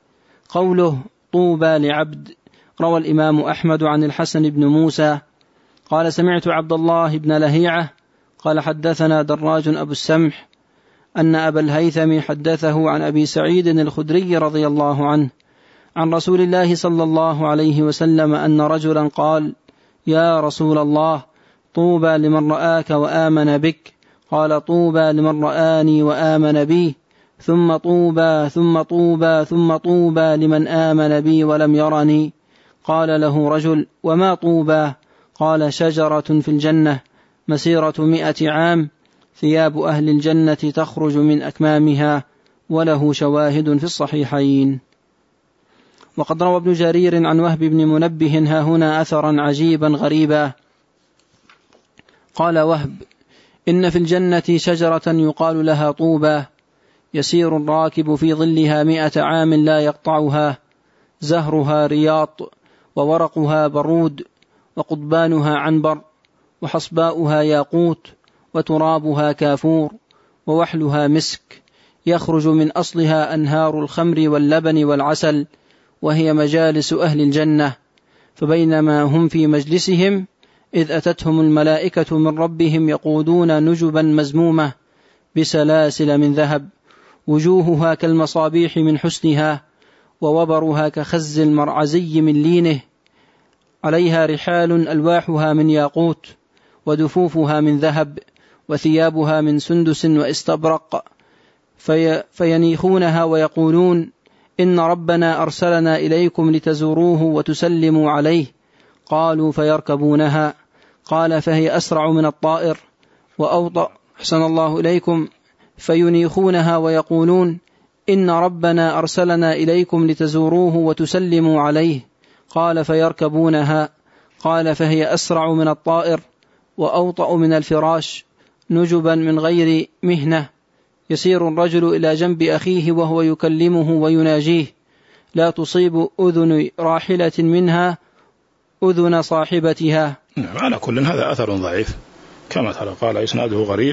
قوله طوبى لعبد، روى الإمام أحمد عن الحسن بن موسى قال: سمعت عبد الله بن لهيعة قال: حدثنا دراج أبو السمح أن أبا الهيثم حدثه عن أبي سعيد الخدري رضي الله عنه عن رسول الله صلى الله عليه وسلم أن رجلا قال: يا رسول الله، طوبى لمن رآك وآمن بك. قال: طوبى لمن رآني وآمن بي، ثم طوبى ثم طوبى ثم طوبى لمن آمن بي ولم يرني. قال له رجل: وما طوبى؟ قال: شجرة في الجنة مسيرة 100 عام، ثياب أهل الجنة تخرج من أكمامها، وله شواهد في الصحيحين. وقد روى ابن جرير عن وهب بن منبه ها هنا أثرا عجيبا غريبا. قال وهب: إن في الجنة شجرة يقال لها طوبى، يسير الراكب في ظلها 100 عام لا يقطعها، زهرها رياط، وورقها برود، وقضبانها عنبر، وحصباؤها ياقوت، وترابها كافور، ووحلها مسك، يخرج من أصلها أنهار الخمر واللبن والعسل، وهي مجالس أهل الجنة. فبينما هم في مجلسهم إذ أتتهم الملائكة من ربهم يقودون نجبا مزمومة بسلاسل من ذهب، وجوهها كالمصابيح من حسنها، ووبرها كخز المرعزي من لينه، عليها رحال ألواحها من ياقوت، ودفوفها من ذهب، وثيابها من سندس واستبرق، فينيخونها ويقولون: إن ربنا أرسلنا إليكم لتزوروه وتسلموا عليه. قالوا: فيركبونها. قال: فهي أسرع من الطائر وأوطأ. أحسن الله إليكم. فينيخونها ويقولون: إن ربنا أرسلنا إليكم لتزوروه وتسلموا عليه. قال: فيركبونها. قال: فهي أسرع من الطائر وأوطأ من الفراش، نجبا من غير مهنة، يسير الرجل إلى جنب أخيه وهو يكلمه ويناجيه، لا تصيب أذن راحلة منها أذن صاحبتها. على كل هذا أثر ضعيف كما قال إسناده غريب.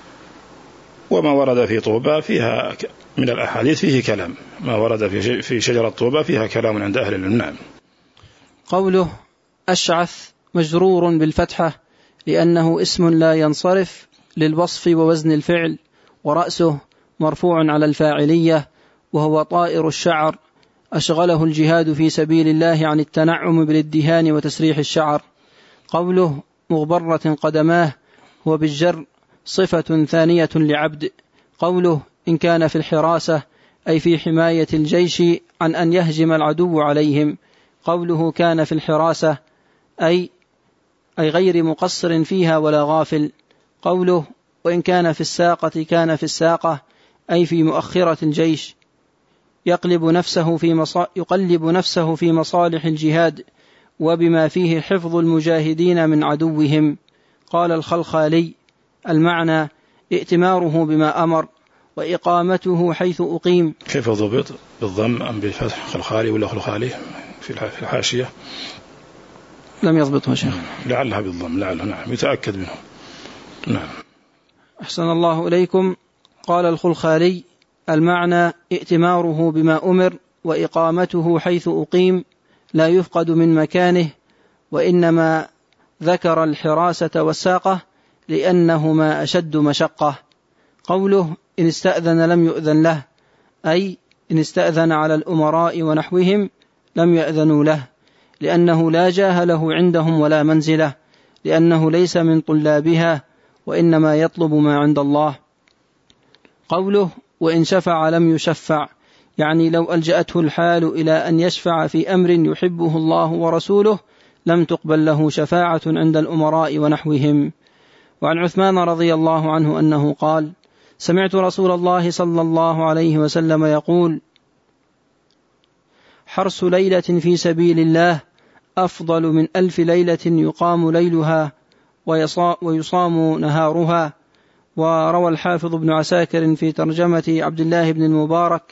وما ورد في طوبى فيها من الأحاديث فيه كلام، ما ورد في شجرة طوبى فيها كلام عند أهل العلم. نعم. قوله أشعث مجرور بالفتحة لأنه اسم لا ينصرف للوصف ووزن الفعل، ورأسه مرفوع على الفاعلية، وهو طائر الشعر أشغله الجهاد في سبيل الله عن التنعم بالادهان وتسريح الشعر. قوله مغبرة قدماه هو بالجر صفة ثانية لعبد. قوله إن كان في الحراسة أي في حماية الجيش عن أن يهجم العدو عليهم. قوله كان في الحراسة أي غير مقصر فيها ولا غافل. قوله وإن كان في الساقة كان في الساقة أي في مؤخرة الجيش، يقلب نفسه في مصالح الجهاد وبما فيه حفظ المجاهدين من عدوهم. قال الخلخالي المعنى ائتماره بما أمر وإقامته حيث أقيم. كيف ضبط؟ بالضم أم بالفتح؟ خلخالي ولا خلخالي في الحاشية؟ لم يضبطه شيخ. لعلها بالضم، لعلها. نعم، يتأكد منه. نعم. أحسن الله إليكم. قال الخلخالي المعنى ائتماره بما أمر وإقامته حيث أقيم لا يفقد من مكانه، وإنما ذكر الحراسة والساقة لأنهما أشد مشقة. قوله إن استأذن لم يؤذن له أي إن استأذن على الأمراء ونحوهم لم يأذنوا له، لأنه لا جاه له عندهم ولا منزله، لأنه ليس من طلابها وإنما يطلب ما عند الله. قوله وإن شفع لم يشفع يعني لو ألجأته الحال إلى أن يشفع في أمر يحبه الله ورسوله لم تقبل له شفاعة عند الأمراء ونحوهم. وعن عثمان رضي الله عنه أنه قال سمعت رسول الله صلى الله عليه وسلم يقول حرس ليلة في سبيل الله أفضل من 1000 ليلة يقام ليلها ويصام نهارها. وروى الحافظ ابن عساكر في ترجمة عبد الله بن المبارك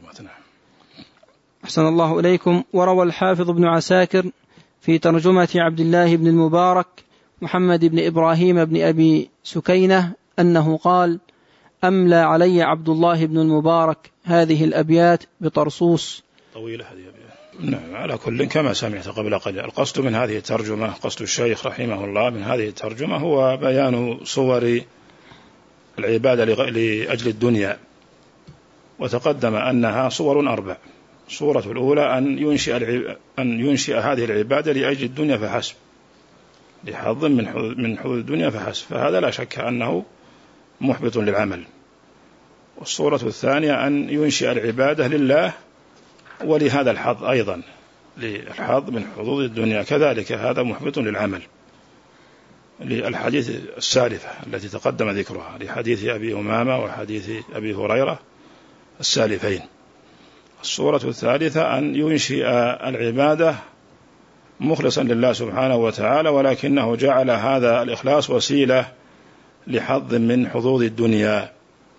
أحسن الله إليكم. وروى الحافظ ابن عساكر في ترجمة عبد الله بن المبارك محمد بن إبراهيم بن أبي سكينة أنه قال أملى علي عبد الله بن المبارك هذه الأبيات بطرسوس. طويلة هذه الأبيات. نعم. على كل كما سمعت قبل قليل، القصد من هذه الترجمة، قصد الشيخ رحمه الله من هذه الترجمة هو بيان صور العبادة لأجل الدنيا، وتقدم أنها صور 4. الصورة الأولى أن ينشئ هذه العبادة لأجل الدنيا فحسب، لحظ من حظوظ الدنيا فحسب، فهذا لا شك أنه محبط للعمل. والصورة الثانية أن ينشئ العبادة لله ولهذا الحظ أيضا، للحظ من حظوظ الدنيا، كذلك هذا محبط للعمل، للحديث السالفة التي تقدم ذكرها، لحديث أبي أمامة وحديث أبي هريرة السالفين. الصورة الثالثة أن ينشئ العبادة مخلصا لله سبحانه وتعالى، ولكنه جعل هذا الإخلاص وسيلة لحظ من حظوظ الدنيا،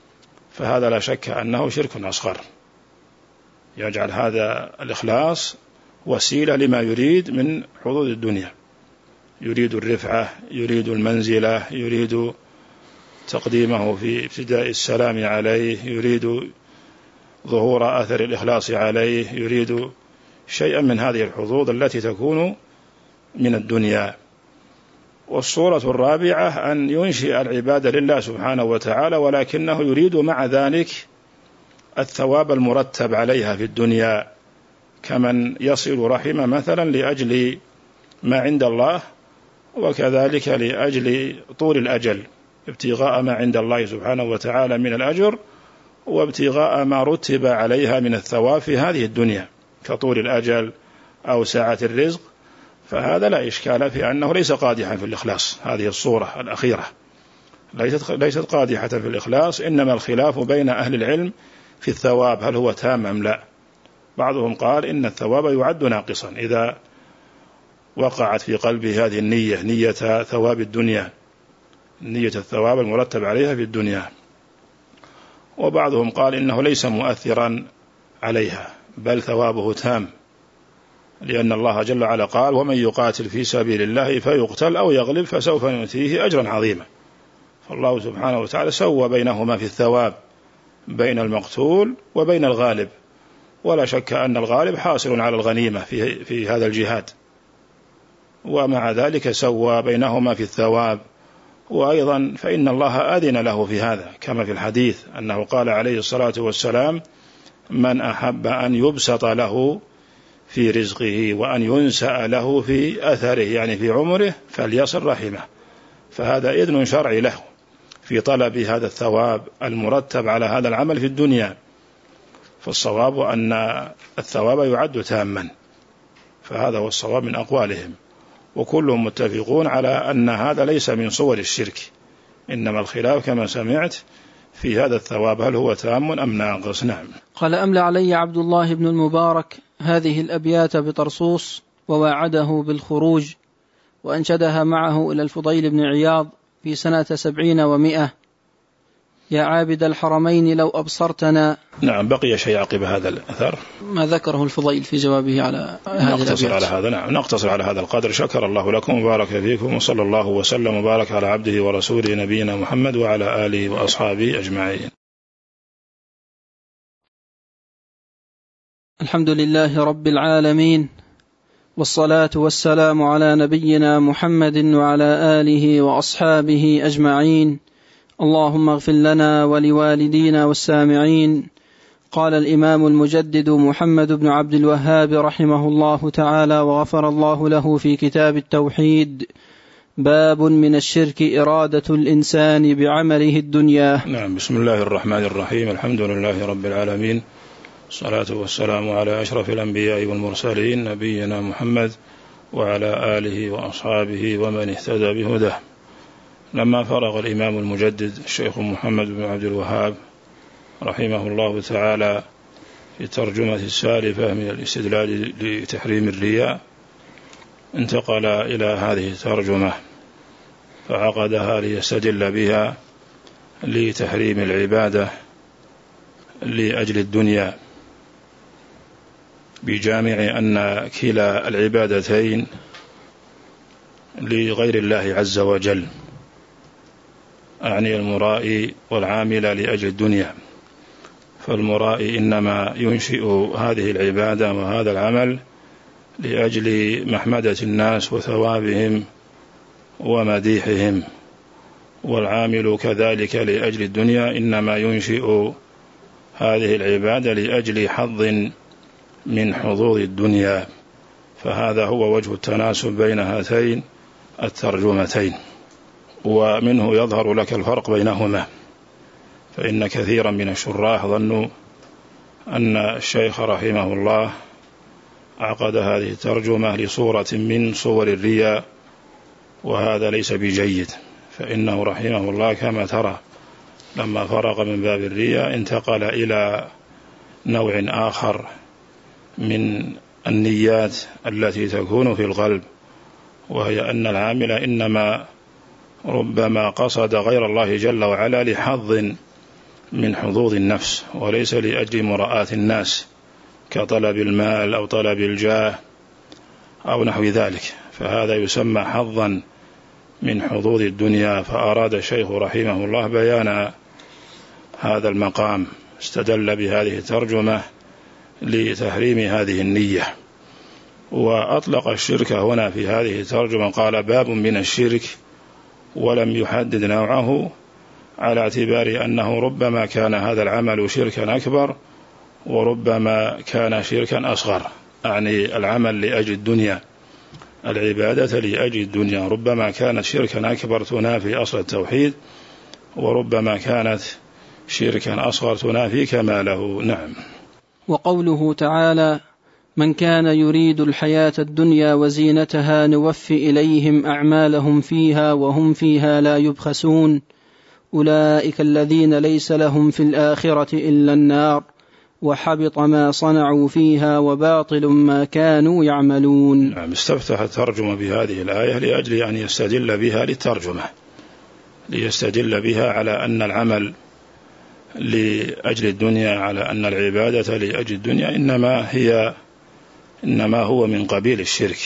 فهذا لا شك أنه شرك أصغر، يجعل هذا الإخلاص وسيلة لما يريد من حظوظ الدنيا، يريد الرفعة، يريد المنزلة، يريد تقديمه في ابتداء السلام عليه، يريد ظهور أثر الإخلاص عليه، يريد شيئا من هذه الحظوظ التي تكون من الدنيا. والصورة الرابعة أن ينشئ العبادة لله سبحانه وتعالى، ولكنه يريد مع ذلك الثواب المرتب عليها في الدنيا، كمن يصل رحمه مثلا لأجل ما عند الله، وكذلك لأجل طول الأجل، ابتغاء ما عند الله سبحانه وتعالى من الأجر، وابتغاء ما رتب عليها من الثواب في هذه الدنيا كطول الأجل أو سعة الرزق. فهذا لا إشكال في أنه ليس قادحا في الإخلاص. هذه الصورة الأخيرة ليست قادحة في الإخلاص، إنما الخلاف بين أهل العلم في الثواب، هل هو تام أم لا. بعضهم قال إن الثواب يعد ناقصا إذا وقعت في قلبه هذه النية، نية ثواب الدنيا، نية الثواب المرتب عليها في الدنيا. وبعضهم قال إنه ليس مؤثرا عليها، بل ثوابه تام، لأن الله جل وعلا قال: ومن يقاتل في سبيل الله فيقتل أو يغلب فسوف نؤتيه أجرا عظيما. فالله سبحانه وتعالى سوى بينهما في الثواب، بين المقتول وبين الغالب، ولا شك أن الغالب حاصل على الغنيمة في هذا الجهاد، ومع ذلك سوى بينهما في الثواب. وأيضا فإن الله أذن له في هذا، كما في الحديث أنه قال عليه الصلاة والسلام: من أحب أن يبسط له في رزقه وأن ينسأ له في أثره، يعني في عمره، فليصل رحمه. فهذا إذن شرعي له في طلب هذا الثواب المرتب على هذا العمل في الدنيا. فالصواب أن الثواب يعد تاما، فهذا هو الصواب من أقوالهم، وكلهم متفقون على أن هذا ليس من صور الشرك، إنما الخلاف كما سمعت في هذا الثواب، هل هو تام أم ناقص. نعم. قال: أملى علي عبد الله بن المبارك هذه الأبيات بطرسوس وواعده بالخروج، وأنشدها معه إلى الفضيل بن عياض في سنة 70 و100: يا عابد الحرمين لو أبصرتنا. نعم. بقي شيء عقب هذا الأثر ما ذكره الفضيل في جوابه على هذه نقتصر على هذا. نعم، نقتصر على هذا القدر. شكر الله لكم وبارك فيكم، وصلى الله وسلم وبارك على عبده ورسوله نبينا محمد وعلى آله وأصحابه أجمعين. الحمد لله رب العالمين، والصلاة والسلام على نبينا محمد وعلى آله وأصحابه أجمعين. اللهم اغفر لنا ولوالدينا والسامعين. قال الإمام المجدد محمد بن عبد الوهاب رحمه الله تعالى وغفر الله له في كتاب التوحيد: باب من الشرك إرادة الإنسان بعمله الدنيا. نعم. بسم الله الرحمن الرحيم. الحمد لله رب العالمين، الصلاة والسلام على أشرف الأنبياء والمرسلين نبينا محمد وعلى آله وأصحابه ومن اهتدى بهداه. لما فرغ الإمام المجدد الشيخ محمد بن عبد الوهاب رحمه الله تعالى في ترجمة السالفة من الاستدلال لتحريم الرياء، انتقل إلى هذه الترجمة فعقدها ليستدل بها لتحريم العبادة لأجل الدنيا، بجامع أن كلا العبادتين لغير الله عز وجل، أعني المرائي والعامل لأجل الدنيا. فالمرائي إنما ينشئ هذه العبادة وهذا العمل لأجل محمدة الناس وثوابهم ومديحهم، والعامل كذلك لأجل الدنيا إنما ينشئ هذه العبادة لأجل حظ من حظوظ الدنيا. فهذا هو وجه التناسب بين هاتين الترجمتين، ومنه يظهر لك الفرق بينهما. فإن كثيرا من الشراح ظنوا أن الشيخ رحمه الله عقد هذه الترجمة لصورة من صور الرياء، وهذا ليس بجيد، فإنه رحمه الله كما ترى لما فرغ من باب الرياء انتقل إلى نوع آخر من النيات التي تكون في القلب، وهي أن العامل إنما ربما قصد غير الله جل وعلا لحظ من حظوظ النفس، وليس لأجل مراءة الناس كطلب المال أو طلب الجاه أو نحو ذلك، فهذا يسمى حظا من حظوظ الدنيا. فأراد الشيخ رحمه الله بيان هذا المقام، استدل بهذه الترجمة لتحريم هذه النية. وأطلق الشرك هنا في هذه الترجمة، قال باب من الشرك، ولم يحدد نوعه، على اعتبار أنه ربما كان هذا العمل شركا أكبر وربما كان شركا أصغر، يعني العمل لأجل الدنيا، العبادة لأجل الدنيا، ربما كانت شركا أكبر تنافي أصل التوحيد، وربما كانت شركا أصغر تنافي كماله. نعم. وقوله تعالى: من كان يريد الحياة الدنيا وزينتها نوفي إليهم أعمالهم فيها وهم فيها لا يبخسون، أولئك الذين ليس لهم في الآخرة إلا النار وحبط ما صنعوا فيها وباطل ما كانوا يعملون. نعم. استفتح الترجمة بهذه الآية لأجل أن يستدل بها للترجمة، ليستدل بها على أن العمل لأجل الدنيا، على أن العبادة لأجل الدنيا إنما هو من قبيل الشرك.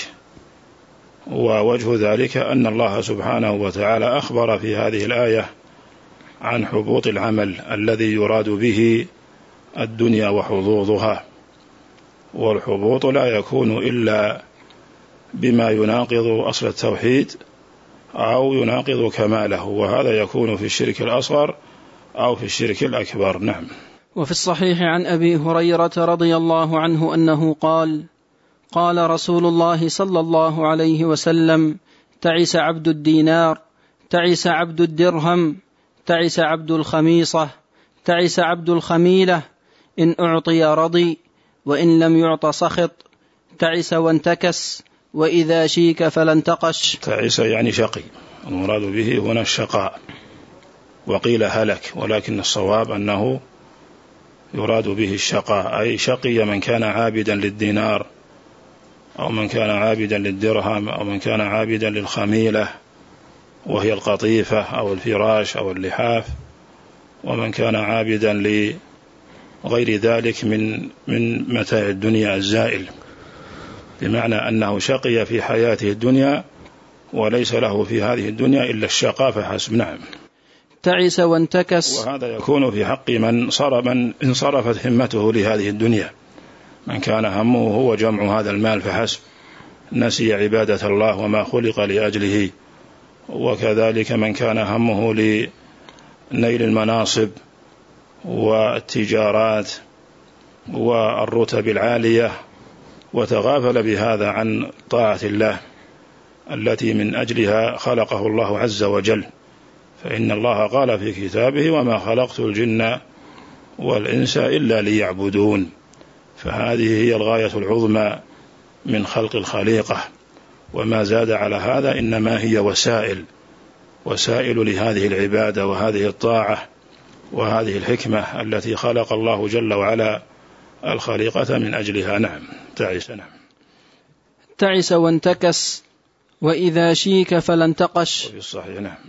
ووجه ذلك أن الله سبحانه وتعالى أخبر في هذه الآية عن حبوط العمل الذي يراد به الدنيا وحظوظها، والحبوط لا يكون إلا بما يناقض أصل التوحيد أو يناقض كماله، وهذا يكون في الشرك الأصغر أو في الشرك الأكبر. نعم. وفي الصحيح عن أبي هريرة رضي الله عنه أنه قال: قال رسول الله صلى الله عليه وسلم: تعس عبد الدينار، تعس عبد الدرهم، تعس عبد الخميصة، تعس عبد الخميلة، إن أعطي رضي وإن لم يعط سخط، تعس وانتكس، وإذا شيك فلا انتقش. تعس يعني شقي، المراد به هنا الشقاء، وقيل هلك، ولكن الصواب أنه يراد به الشقاء، أي شقي من كان عابدا للدينار، أو من كان عابدا للدرهم، أو من كان عابدا للخميلة وهي القطيفة أو الفراش أو اللحاف، ومن كان عابدا لغير ذلك من متاع الدنيا الزائل، بمعنى أنه شقي في حياته الدنيا وليس له في هذه الدنيا إلا الشقاء فحسب. نعم. تعس وانتكس، وهذا يكون في حق من انصرفت همته لهذه الدنيا، من كان همه هو جمع هذا المال فحسب، نسي عبادة الله وما خلق لأجله. وكذلك من كان همه لنيل المناصب والتجارات والرتب العالية، وتغافل بهذا عن طاعة الله التي من أجلها خلقه الله عز وجل، فإن الله قال في كتابه: وما خلقت الجن والإنس إلا ليعبدون. فهذه هي الغاية العظمى من خلق الخليقة، وما زاد على هذا إنما هي وسائل لهذه العبادة وهذه الطاعة وهذه الحكمة التي خلق الله جل وعلا الخليقة من أجلها. نعم. تعس. نعم. تعس وانتكس، وإذا شيك فلا انتقش. وفي الصحيح. نعم.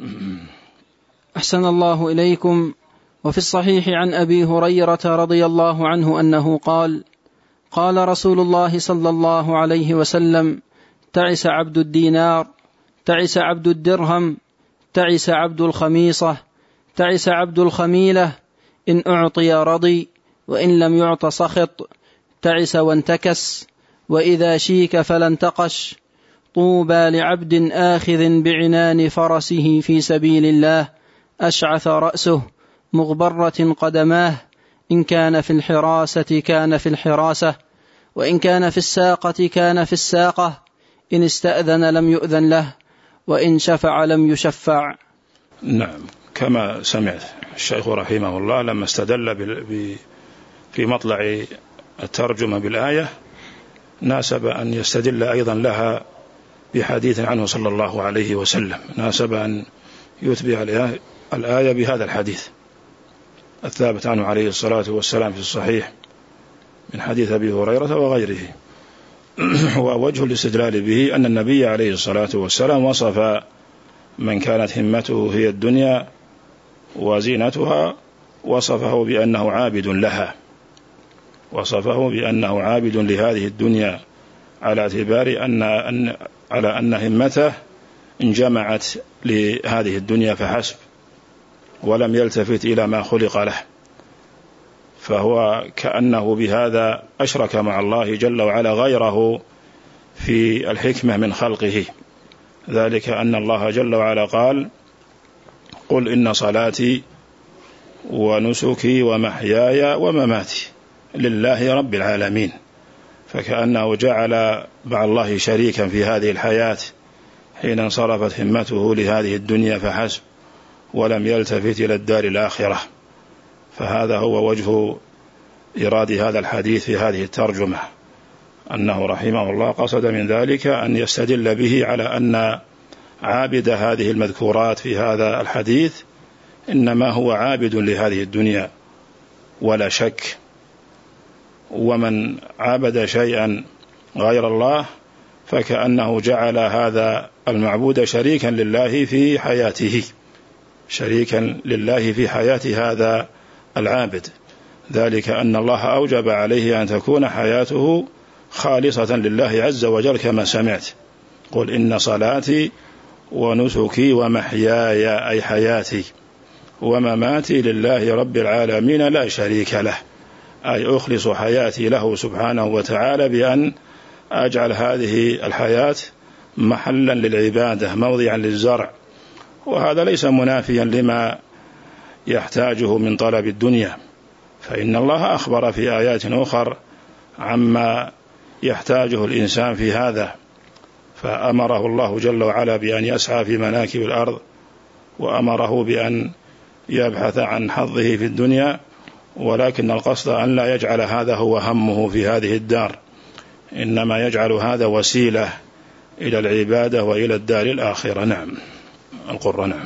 أحسن الله إليكم. وفي الصحيح عن أبي هريرة رضي الله عنه أنه قال: قال رسول الله صلى الله عليه وسلم: تعس عبد الدينار، تعس عبد الدرهم، تعس عبد الخميصة، تعس عبد الخميلة، إن أعطي رضي وإن لم يعط سخط، تعس وانتكس، وإذا شيك فلا انتقش. طوبى لعبد آخذ بعنان فرسه في سبيل الله، أشعث رأسه، مغبرة قدماه، إن كان في الحراسة كان في الحراسة، وإن كان في الساقة كان في الساقة، إن استأذن لم يؤذن له، وإن شفع لم يشفع. نعم. كما سمعت الشيخ رحمه الله لما استدل في مطلع الترجمة بالآية، ناسب أن يستدل أيضا لها بحديث عنه صلى الله عليه وسلم، ناسب أن يتبع الآية بهذا الحديث الثابت عنه عليه الصلاة والسلام في الصحيح من حديث أبي هريرة وغيره. ووجه الاستدلال به أن النبي عليه الصلاة والسلام وصف من كانت همته هي الدنيا وزينتها، وصفه بأنه عابد لها، وصفه بأنه عابد لهذه الدنيا على اعتبار على أن همته انجمعت لهذه الدنيا فحسب، ولم يلتفت إلى ما خلق له، فهو كأنه بهذا أشرك مع الله جل وعلا غيره في الحكمة من خلقه. ذلك أن الله جل وعلا قال: قل إن صلاتي ونسكي ومحياي ومماتي لله رب العالمين، فكأنه جعل مع الله شريكا في هذه الحياة حين انصرفت همته لهذه الدنيا فحسب، ولم يلتفت إلى الدار الآخرة. فهذا هو وجه إيراد هذا الحديث في هذه الترجمة، أنه رحمه الله قصد من ذلك أن يستدل به على أن عابد هذه المذكورات في هذا الحديث إنما هو عابد لهذه الدنيا ولا شك، ومن عابد شيئا غير الله فكأنه جعل هذا المعبود شريكا لله في حياته، شريكا لله في حياة هذا العابد. ذلك أن الله أوجب عليه أن تكون حياته خالصة لله عز وجل كما سمعت: قل إن صلاتي ونسكي ومحياي أي حياتي ومماتي لله رب العالمين لا شريك له، أي أخلص حياتي له سبحانه وتعالى بأن أجعل هذه الحياة محلا للعبادة موضعا للزرع. وهذا ليس منافيا لما يحتاجه من طلب الدنيا، فإن الله أخبر في آيات أخرى عما يحتاجه الإنسان في هذا، فأمره الله جل وعلا بأن يسعى في مناكب الأرض، وأمره بأن يبحث عن حظه في الدنيا، ولكن القصد أن لا يجعل هذا هو همه في هذه الدار، إنما يجعل هذا وسيلة إلى العبادة وإلى الدار الآخرة. نعم. القرآن. نعم.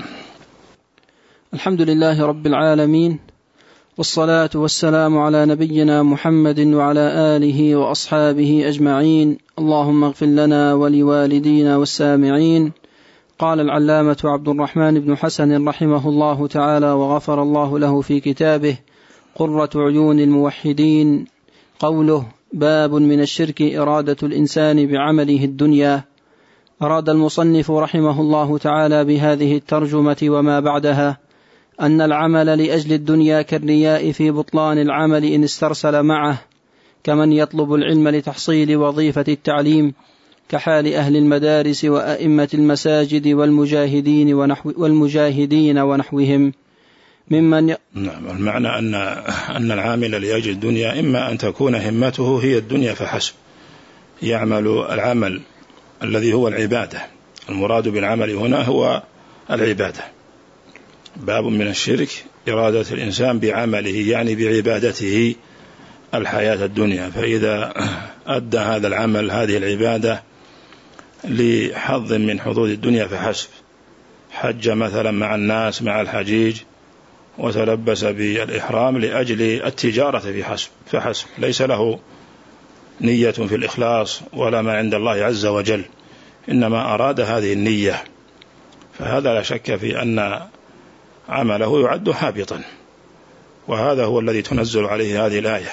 الحمد لله رب العالمين، والصلاة والسلام على نبينا محمد وعلى آله وأصحابه أجمعين. اللهم اغفر لنا ولوالدينا والسامعين. قال العلامة عبد الرحمن بن حسن رحمه الله تعالى وغفر الله له في كتابه قرة عيون الموحدين قوله: باب من الشرك إرادة الإنسان بعمله الدنيا. أراد المصنف رحمه الله تعالى بهذه الترجمة وما بعدها أن العمل لأجل الدنيا كالرياء في بطلان العمل إن استرسل معه، كمن يطلب العلم لتحصيل وظيفة التعليم، كحال أهل المدارس وأئمة المساجد والمجاهدين ونحوهم ممن نعم. المعنى أن العامل لأجل الدنيا إما أن تكون همته هي الدنيا فحسب، يعمل العمل الذي هو العبادة، المراد بالعمل هنا هو العبادة. باب من الشرك إرادة الإنسان بعمله يعني بعبادته الحياة الدنيا، فإذا أدى هذا العمل هذه العبادة لحظ من حظوظ الدنيا فحسب، حج مثلا مع الناس مع الحجيج وتلبس بالإحرام لأجل التجارة فحسب، ليس له نية في الإخلاص ولا ما عند الله عز وجل، إنما أراد هذه النية، فهذا لا شك في أن عمله يعد حابطا. وهذا هو الذي تنزل عليه هذه الآية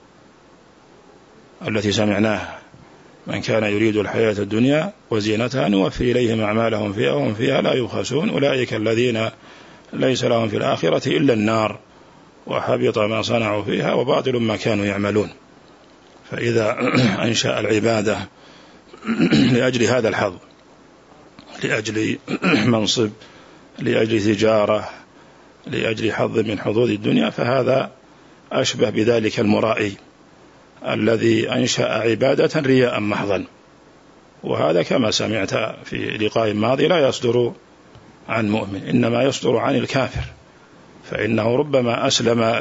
التي سمعناها: من كان يريد الحياة الدنيا وزينتها نوفي إليهم أعمالهم فيها وهم فيها لا يبخسون أولئك الذين ليس لهم في الآخرة إلا النار وحبط ما صنعوا فيها وباطل ما كانوا يعملون. فإذا أنشأ العبادة لأجل هذا الحظ، لأجل منصب، لأجل تجارة، لأجل حظ من حظوظ الدنيا، فهذا أشبه بذلك المرائي الذي أنشأ عبادة رياء محضا. وهذا كما سمعت في لقاء ماضي لا يصدر عن مؤمن، إنما يصدر عن الكافر، فإنه ربما أسلم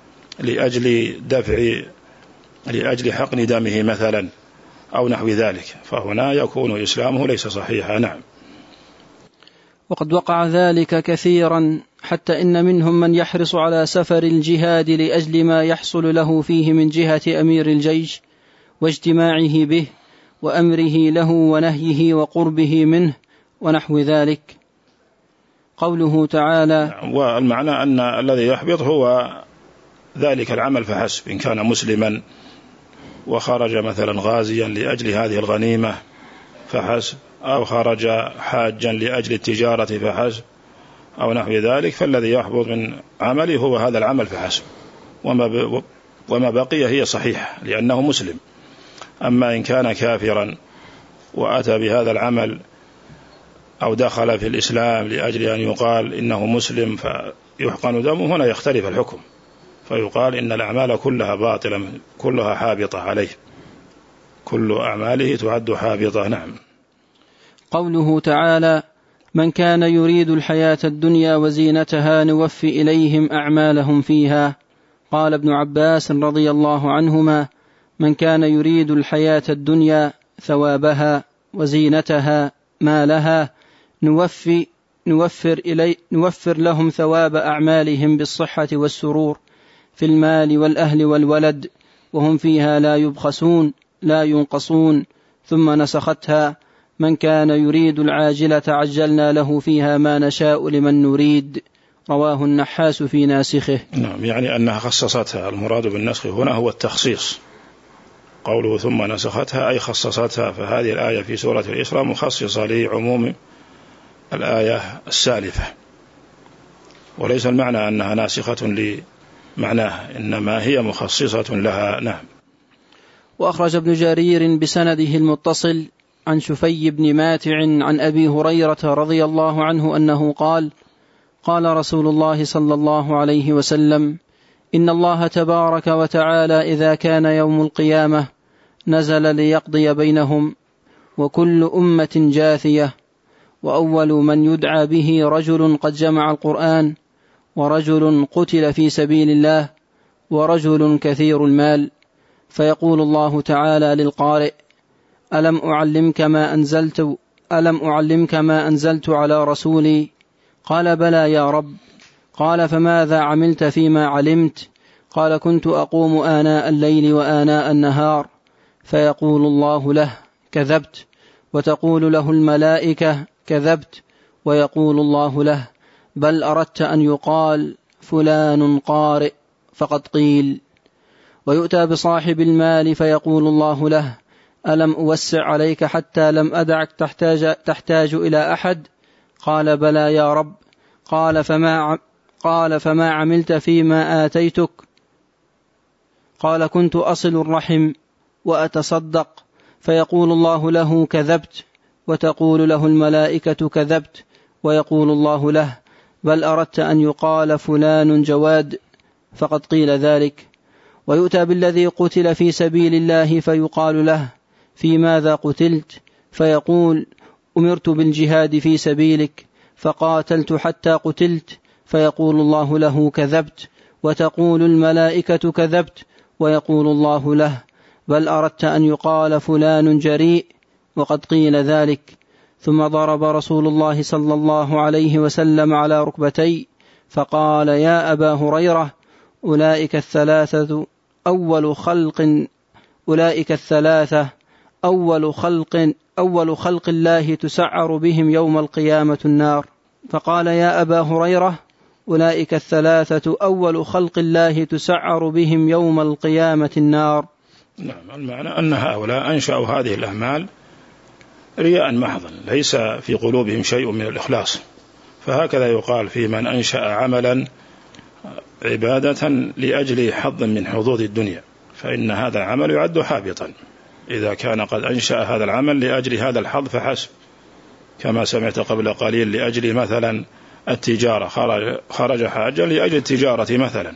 لأجل حقن دمه مثلا أو نحو ذلك، فهنا يكون إسلامه ليس صحيحا. نعم. وقد وقع ذلك كثيرا، حتى إن منهم من يحرص على سفر الجهاد لأجل ما يحصل له فيه من جهة أمير الجيش واجتماعه به وأمره له ونهيه وقربه منه ونحو ذلك. قوله تعالى: والمعنى أن الذي يحبط هو ذلك العمل فحسب، إن كان مسلما وخرج مثلا غازيا لأجل هذه الغنيمة فحسب، أو خرج حاجا لأجل التجارة فحسب، أو نحو ذلك، فالذي يحبط من عمله هو هذا العمل فحسب، وما بقي هي صحيحة لأنه مسلم. أما إن كان كافرا وأتى بهذا العمل أو دخل في الإسلام لأجل أن يقال إنه مسلم فيحقن دمه، هنا يختلف الحكم، فيقال إن الأعمال كلها باطلة كلها حابطة عليه، كل أعماله تعد حابطة. نعم. قوله تعالى: من كان يريد الحياة الدنيا وزينتها نوفي إليهم أعمالهم فيها. قال ابن عباس رضي الله عنهما: من كان يريد الحياة الدنيا ثوابها وزينتها مالها نوفر لهم ثواب أعمالهم بالصحة والسرور في المال والأهل والولد، وهم فيها لا يبخسون لا ينقصون. ثم نسختها: من كان يريد العاجلة عجلنا له فيها ما نشاء لمن نريد. رواه النحاس في ناسخه. نعم، يعني أنها خصصتها. المراد بالنسخ هنا هو التخصيص، قوله ثم نسختها أي خصصتها، فهذه الآية في سورة الإسراء مخصصة لعموم الآية السالفة، وليس المعنى أنها ناسخة لمعناها، إنما هي مخصصة لها. نعم. وأخرج ابن جرير بسنده المتصل عن شفي بن ماتع عن أبي هريرة رضي الله عنه أنه قال: قال رسول الله صلى الله عليه وسلم: إن الله تبارك وتعالى إذا كان يوم القيامة نزل ليقضي بينهم، وكل أمة جاثية، وأول من يدعى به رجل قد جمع القرآن، ورجل قتل في سبيل الله، ورجل كثير المال، فيقول الله تعالى للقارئ: ألم أعلمك ما أنزلت على رسولي؟ قال: بلى يا رب. قال: فماذا عملت فيما علمت؟ قال: كنت أقوم آناء الليل وآناء النهار. فيقول الله له: كذبت. وتقول له الملائكة: كذبت. ويقول الله له: بل أردت أن يقال فلان قارئ فقد قيل. ويؤتى بصاحب المال فيقول الله له: ألم أوسع عليك حتى لم أدعك تحتاج إلى أحد؟ قال: بلى يا رب. قال: فما عملت فيما آتيتك؟ قال: كنت أصل الرحم وأتصدق. فيقول الله له: كذبت. وتقول له الملائكة: كذبت. ويقول الله له: بل أردت أن يقال فلان جواد فقد قيل ذلك. ويؤتى بالذي قتل في سبيل الله فيقال له: في ماذا قتلت؟ فيقول: أمرت بالجهاد في سبيلك فقاتلت حتى قتلت. فيقول الله له: كذبت. وتقول الملائكة: كذبت. ويقول الله له: بل أردت أن يقال فلان جريء وقد قيل ذلك. ثم ضرب رسول الله صلى الله عليه وسلم على ركبتي فقال: يا أبا هريرة، أولئك الثلاثة أول خلق الله تسعر بهم يوم القيامة النار. فقال: يا أبا هريرة، أولئك الثلاثة أول خلق الله تسعر بهم يوم القيامة النار. نعم، المعنى أن هؤلاء أنشأوا هذه الأعمال رياء محضا، ليس في قلوبهم شيء من الإخلاص. فهكذا يقال في من أنشأ عملا عبادة لأجل حظ من حظوظ الدنيا، فإن هذا العمل يعد حابطا إذا كان قد أنشأ هذا العمل لأجل هذا الحظ فحسب، كما سمعت قبل قليل لأجل مثلا التجارة، خرج حاجا لأجل التجارة مثلا،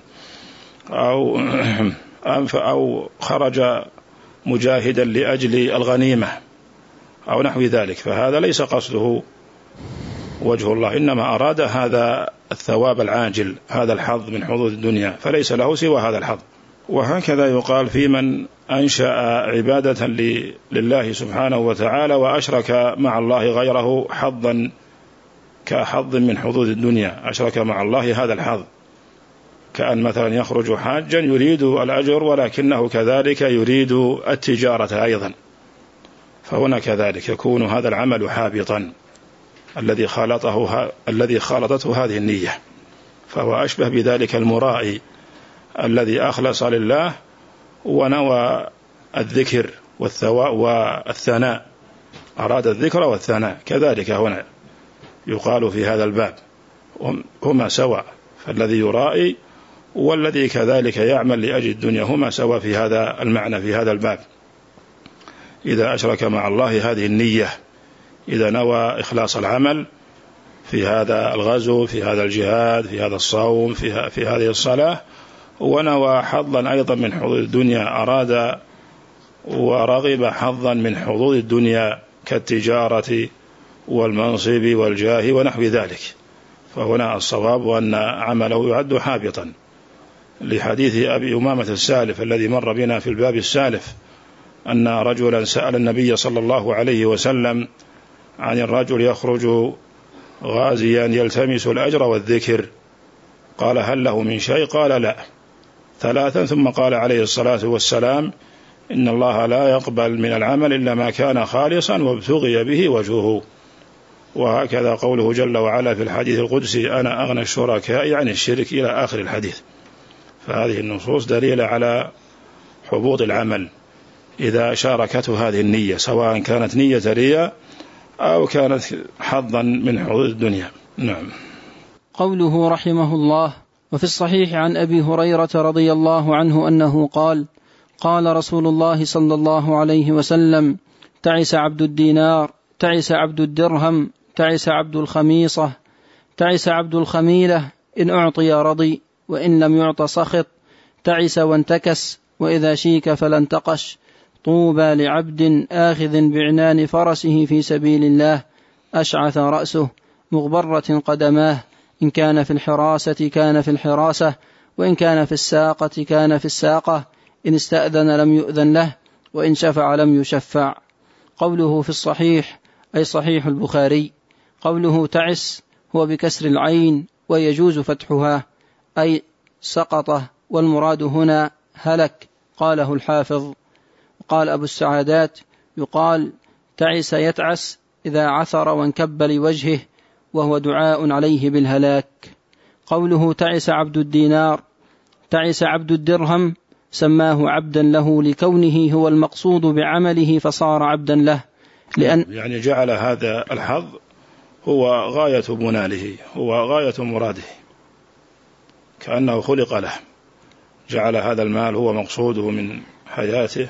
أو خرج مجاهدا لأجل الغنيمة أو نحو ذلك، فهذا ليس قصده وجه الله، إنما أراد هذا الثواب العاجل، هذا الحظ من حظوظ الدنيا، فليس له سوى هذا الحظ. وهكذا يقال في من أنشأ عبادة لله سبحانه وتعالى وأشرك مع الله غيره حظا كحظ من حظوظ الدنيا، أشرك مع الله هذا الحظ، كأن مثلا يخرج حاجا يريد الأجر ولكنه كذلك يريد التجارة أيضا، فهنا كذلك يكون هذا العمل حابطا الذي خالطته هذه النية، فهو أشبه بذلك المرائي الذي أخلص لله ونوى الذكر والثناء، أراد الذكر والثناء، كذلك هنا يقال في هذا الباب هما سواء، فالذي يرائي والذي كذلك يعمل لأجل الدنيا هما سواء في هذا المعنى في هذا الباب. إذا أشرك مع الله هذه النية، إذا نوى إخلاص العمل في هذا الغزو، في هذا الجهاد، في هذا الصوم، في هذه الصلاة، ونوى حظا أيضا من حظوظ الدنيا، أراد ورغب حظا من حظوظ الدنيا كالتجارة والمنصب والجاه ونحو ذلك، فهنا الصواب أن عمله يعد حابطا، لحديث أبي أمامة السالف الذي مر بنا في الباب السالف أن رجلا سأل النبي صلى الله عليه وسلم عن الرجل يخرج غازيا يلتمس الأجر والذكر، قال هل له من شيء؟ قال لا، ثلاثا، ثم قال عليه الصلاة والسلام إن الله لا يقبل من العمل إلا ما كان خالصا وابتغي به وجهه. وهكذا قوله جل وعلا في الحديث القدسي أنا أغنى الشركاء عن الشرك إلى آخر الحديث. فهذه النصوص دليل على حبوط العمل إذا شاركته هذه النية، سواء كانت نية رياء أو كانت حظا من حظوظ الدنيا. نعم. قوله رحمه الله: وفي الصحيح عن أبي هريرة رضي الله عنه أنه قال: قال رسول الله صلى الله عليه وسلم: تعس عبد الدينار، تعس عبد الدرهم، تعس عبد الخميصة، تعس عبد الخميلة، إن أعطي رضي وإن لم يعط سخط، تعس وانتكس، وإذا شيك فلا انتقش، طوبى لعبد آخذ بعنان فرسه في سبيل الله، أشعث رأسه، مغبرة قدماه، إن كان في الحراسة كان في الحراسة، وإن كان في الساقة كان في الساقة، إن استأذن لم يؤذن له، وإن شفع لم يشفع. قوله في الصحيح أي صحيح البخاري. قوله تعس هو بكسر العين ويجوز فتحها أي سقطه، والمراد هنا هلك، قاله الحافظ. قال أبو السعادات: يقال تعس يتعس إذا عثر وانكب لوجهه، وهو دعاء عليه بالهلاك. قوله تعس عبد الدينار، تعس عبد الدرهم، سماه عبدا له لكونه هو المقصود بعمله فصار عبدا له، لأن يعني جعل هذا الحظ هو غاية مناله، هو غاية مراده، كأنه خلق له، جعل هذا المال هو مقصوده من حياته،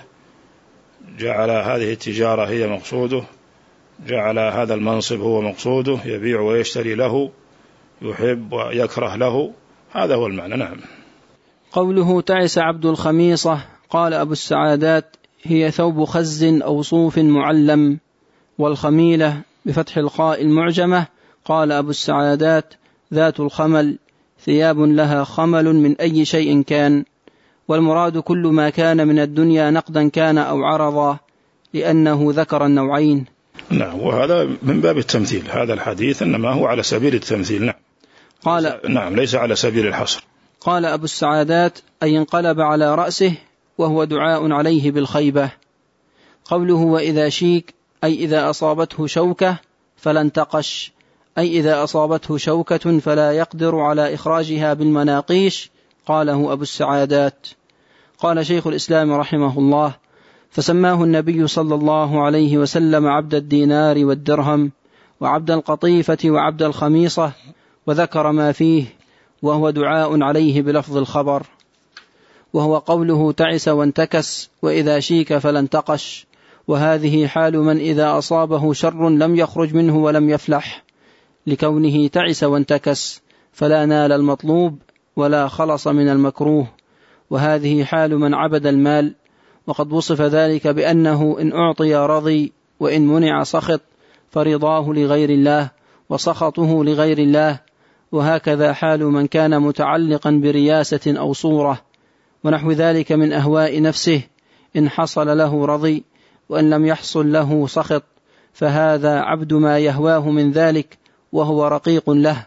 جعل هذه التجارة هي مقصوده، جعل هذا المنصب هو مقصوده، يبيع ويشتري له، يحب ويكره له، هذا هو المعنى. نعم. قوله تعس عبد الخميصة، قال أبو السعادات: هي ثوب خز أو صوف معلم، والخميلة بفتح الخاء المعجمة، قال أبو السعادات: ذات الخمل، ثياب لها خمل من أي شيء كان، والمراد كل ما كان من الدنيا نقدا كان أو عرضا، لأنه ذكر النوعين. نعم، وهذا من باب التمثيل، هذا الحديث إنما هو على سبيل التمثيل. نعم. نعم، ليس على سبيل الحصر. قال أبو السعادات: أي انقلب على رأسه، وهو دعاء عليه بالخيبة. قوله وإذا شيك، أي إذا أصابته شوكة فلا انتقش، أي إذا أصابته شوكة فلا يقدر على إخراجها بالمناقيش، قاله أبو السعادات. قال شيخ الإسلام رحمه الله: فسماه النبي صلى الله عليه وسلم عبد الدينار والدرهم، وعبد القطيفة وعبد الخميصة، وذكر ما فيه، وهو دعاء عليه بلفظ الخبر. وهو قوله تعس وانتكس، وإذا شيك فلا انتقش، وهذه حال من إذا أصابه شر لم يخرج منه ولم يفلح، لكونه تعس وانتكس فلا نال المطلوب ولا خلص من المكروه. وهذه حال من عبد المال، وقد وصف ذلك بأنه إن أعطي رضي، وإن منع سخط، فرضاه لغير الله وسخطه لغير الله. وهكذا حال من كان متعلقا برياسة أو صورة ونحو ذلك من أهواء نفسه، إن حصل له رضي وإن لم يحصل له سخط، فهذا عبد ما يهواه من ذلك، وهو رقيق له،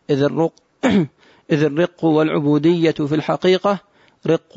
إذ الرق والعبودية في الحقيقة رق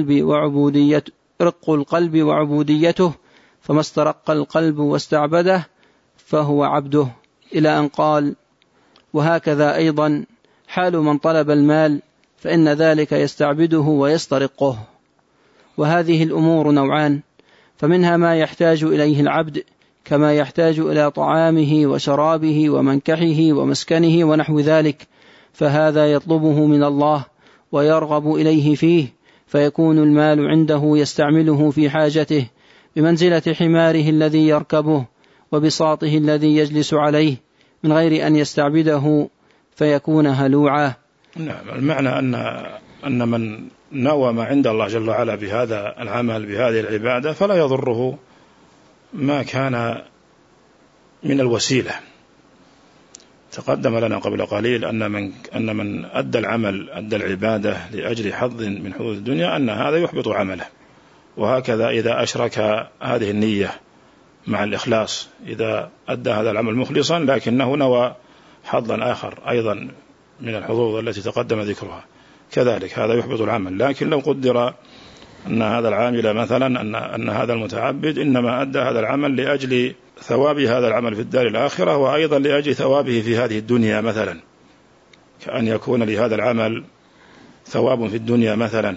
القلب وعبوديته، فما استرق القلب واستعبده فهو عبده، إلى أن قال: وهكذا أيضا حال من طلب المال، فإن ذلك يستعبده ويسترقه. وهذه الأمور نوعان: فمنها ما يحتاج إليه العبد كما يحتاج إلى طعامه وشرابه ومنكحه ومسكنه ونحو ذلك، فهذا يطلبه من الله ويرغب إليه فيه، فيكون المال عنده يستعمله في حاجته بمنزلة حماره الذي يركبه وبساطه الذي يجلس عليه من غير أن يستعبده فيكون هلوعا. نعم، المعنى أن من نوى ما عند الله جل وعلا بهذا العمل بهذه العبادة فلا يضره ما كان من الوسيلة. تقدم لنا قبل قليل أن من أدى العمل أدى العبادة لأجل حظ من حظوظ الدنيا أن هذا يحبط عمله. وهكذا إذا أشرك هذه النية مع الإخلاص، إذا أدى هذا العمل مخلصا لكنه نوى حظا آخر أيضا من الحظوظ التي تقدم ذكرها، كذلك هذا يحبط العمل. لكن لو قدر أن هذا العامل مثلا أن هذا المتعبد إنما أدى هذا العمل لأجل ثواب هذا العمل في الدار الآخرة وأيضا لأجل ثوابه في هذه الدنيا، مثلا كأن يكون لهذا العمل ثواب في الدنيا مثلا،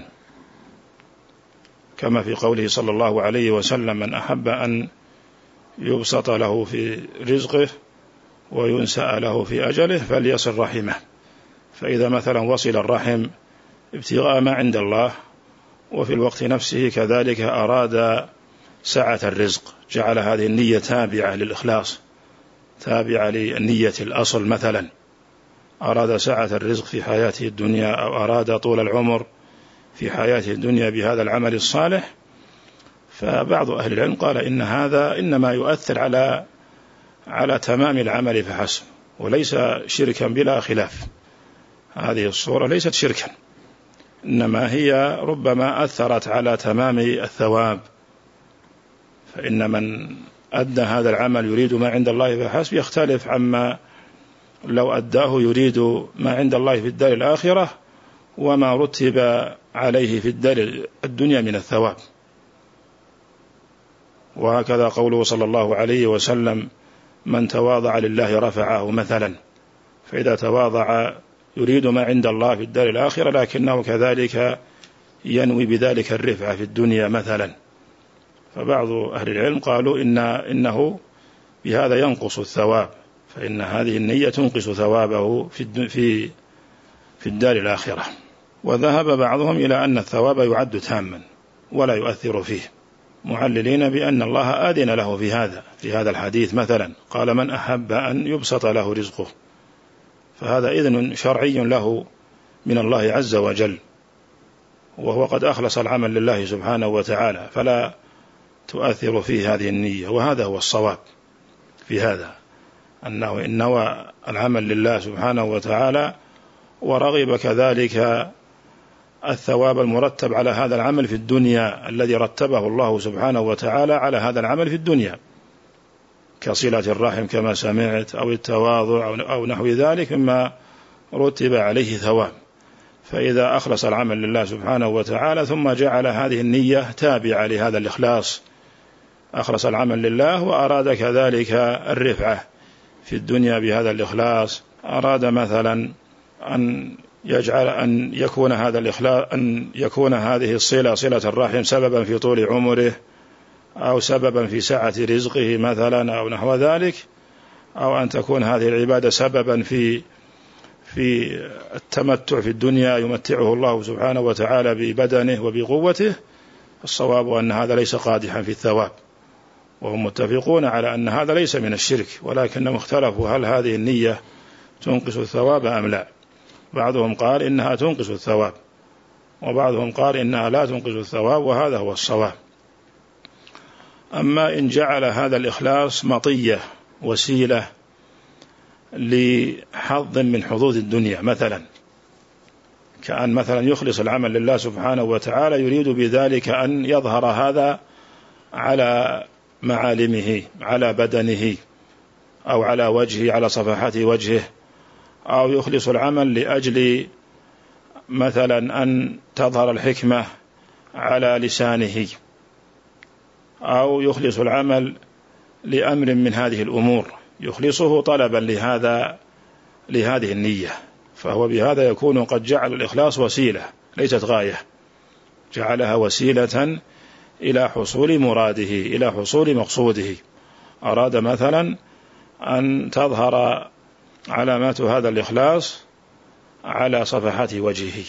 كما في قوله صلى الله عليه وسلم: من أحب أن يبسط له في رزقه وينسأ له في أجله فليصل رحمه. فإذا مثلا وصل الرحم ابتغاء ما عند الله وفي الوقت نفسه كذلك أراد سعة الرزق، جعل هذه النية تابعة للإخلاص، تابعة للنية الأصل، مثلا أراد سعة الرزق في حياته الدنيا أو أراد طول العمر في حياته الدنيا بهذا العمل الصالح، فبعض أهل العلم قال إن هذا إنما يؤثر على تمام العمل فحسب، وليس شركا بلا خلاف. هذه الصورة ليست شركا، إنما هي ربما أثرت على تمام الثواب. فإن من أدى هذا العمل يريد ما عند الله فحسب يختلف عما لو أداه يريد ما عند الله في الدار الآخرة وما رتب عليه في الدار الدنيا من الثواب. وهكذا قوله صلى الله عليه وسلم: من تواضع لله رفعه مثلا. فإذا تواضع يريد ما عند الله في الدار الآخرة لكنه كذلك ينوي بذلك الرفعة في الدنيا مثلا. فبعض أهل العلم قالوا إنه بهذا ينقص الثواب، فإن هذه النية تنقص ثوابه في الدار الآخرة. وذهب بعضهم إلى أن الثواب يعد تاما ولا يؤثر فيه، معللين بأن الله آذن له في هذا الحديث مثلا، قال: من أحب أن يبسط له رزقه، فهذا إذن شرعي له من الله عز وجل، وهو قد أخلص العمل لله سبحانه وتعالى، فلا تؤثر فيه هذه النية. وهذا هو الصواب في هذا، أنه إن نوى العمل لله سبحانه وتعالى ورغب كذلك الثواب المرتب على هذا العمل في الدنيا الذي رتبه الله سبحانه وتعالى على هذا العمل في الدنيا، كصلة الرحم كما سمعت، أو التواضع أو نحو ذلك مما رتب عليه ثواب. فإذا أخلص العمل لله سبحانه وتعالى ثم جعل هذه النية تابعة لهذا الإخلاص، أخلص العمل لله وأراد كذلك الرفعة في الدنيا بهذا الإخلاص، أراد مثلا أن يكون هذا الإخلاص، أن يكون هذه صلة الرحم سببا في طول عمره أو سببا في سعة رزقه مثلا أو نحو ذلك، أو أن تكون هذه العبادة سببا في التمتع في الدنيا يمتعه الله سبحانه وتعالى ببدنه وبقوته. الصواب أن هذا ليس قادحا في الثواب، وهم متفقون على أن هذا ليس من الشرك، ولكنهم اختلفوا هل هذه النية تنقص الثواب أم لا. بعضهم قال إنها تنقص الثواب، وبعضهم قال إنها لا تنقص الثواب، وهذا هو الصواب. أما إن جعل هذا الإخلاص مطية وسيلة لحظ من حظوظ الدنيا، مثلا كأن مثلا يخلص العمل لله سبحانه وتعالى يريد بذلك أن يظهر هذا على معالمه، على بدنه أو على وجهه، على صفحات وجهه، أو يخلص العمل لأجل مثلا أن تظهر الحكمة على لسانه، أو يخلص العمل لأمر من هذه الأمور، يخلصه طلبا لهذه النية، فهو بهذا يكون قد جعل الإخلاص وسيلة ليست غاية، جعلها وسيلة إلى حصول مراده، إلى حصول مقصوده. أراد مثلا أن تظهر علامات هذا الإخلاص على صفحات وجهه،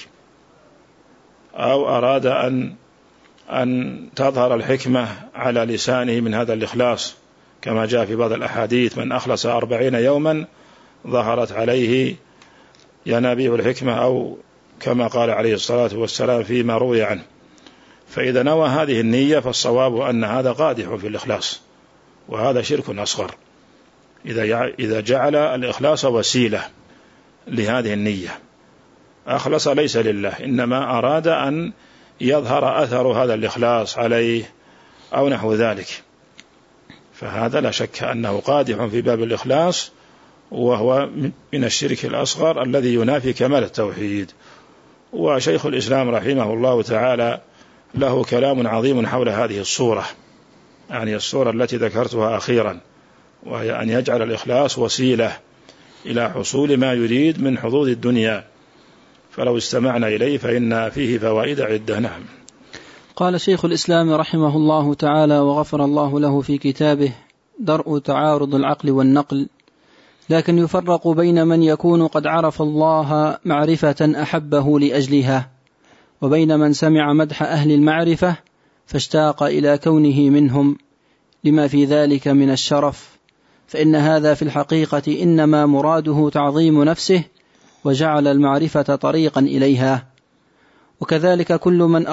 أو أراد أن تظهر الحكمة على لسانه من هذا الإخلاص، كما جاء في بعض الأحاديث: من أخلص 40 يوما ظهرت عليه ينابيع الحكمة، أو كما قال عليه الصلاة والسلام فيما روي عنه. فإذا نوى هذه النية فالصواب أن هذا قادح في الإخلاص، وهذا شرك أصغر إذا جعل الإخلاص وسيلة لهذه النية. أخلص ليس لله، إنما أراد أن يظهر أثر هذا الإخلاص عليه أو نحو ذلك، فهذا لا شك أنه قادح في باب الإخلاص، وهو من الشرك الأصغر الذي ينافي كمال التوحيد. وشيخ الإسلام رحمه الله تعالى له كلام عظيم حول هذه الصورة، يعني الصورة التي ذكرتها أخيرا، وهي أن يجعل الإخلاص وسيلة إلى حصول ما يريد من حظوظ الدنيا، فلو استمعنا إليه فإن فيه فوائد عدة. نعم. قال شيخ الإسلام رحمه الله تعالى وغفر الله له في كتابه: درء تعارض العقل والنقل، لكن يفرق بين من يكون قد عرف الله معرفة أحبه لأجلها، وبين من سمع مدح أهل المعرفة فاشتاق إلى كونه منهم لما في ذلك من الشرف، فإن هذا في الحقيقة إنما مراده تعظيم نفسه وجعل المعرفة طريقا إليها. وكذلك كل من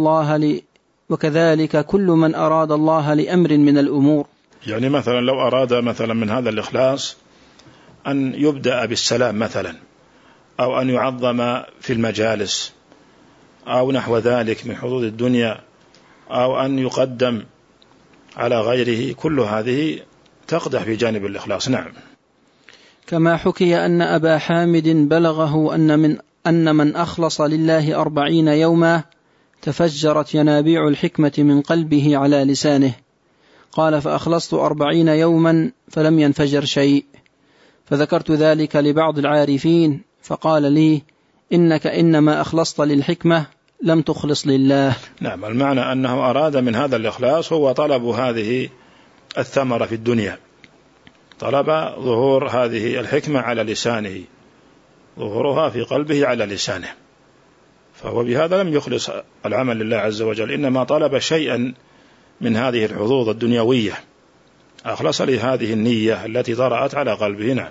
أراد الله لأمر من الأمور، يعني مثلا لو أراد مثلا من هذا الإخلاص أن يبدأ بالسلام مثلا، أو أن يعظم في المجالس، أو نحو ذلك من حظوظ الدنيا، أو أن يقدم على غيره، كل هذه تقدح في جانب الإخلاص. نعم. كما حكي أن أبا حامد بلغه أن من أخلص لله 40 يوما تفجرت ينابيع الحكمة من قلبه على لسانه. قال: فأخلصت 40 يوما فلم ينفجر شيء، فذكرت ذلك لبعض العارفين فقال لي: إنك إنما أخلصت للحكمة لم تخلص لله. نعم، المعنى أنه أراد من هذا الإخلاص هو طلب هذه الثمرة في الدنيا، طلب ظهور هذه الحكمة على لسانه، ظهورها في قلبه على لسانه، فهو بهذا لم يخلص العمل لله عز وجل، إنما طلب شيئا من هذه الحظوظ الدنيوية، أخلص لهذه النية التي طرأت على قلبه. نعم.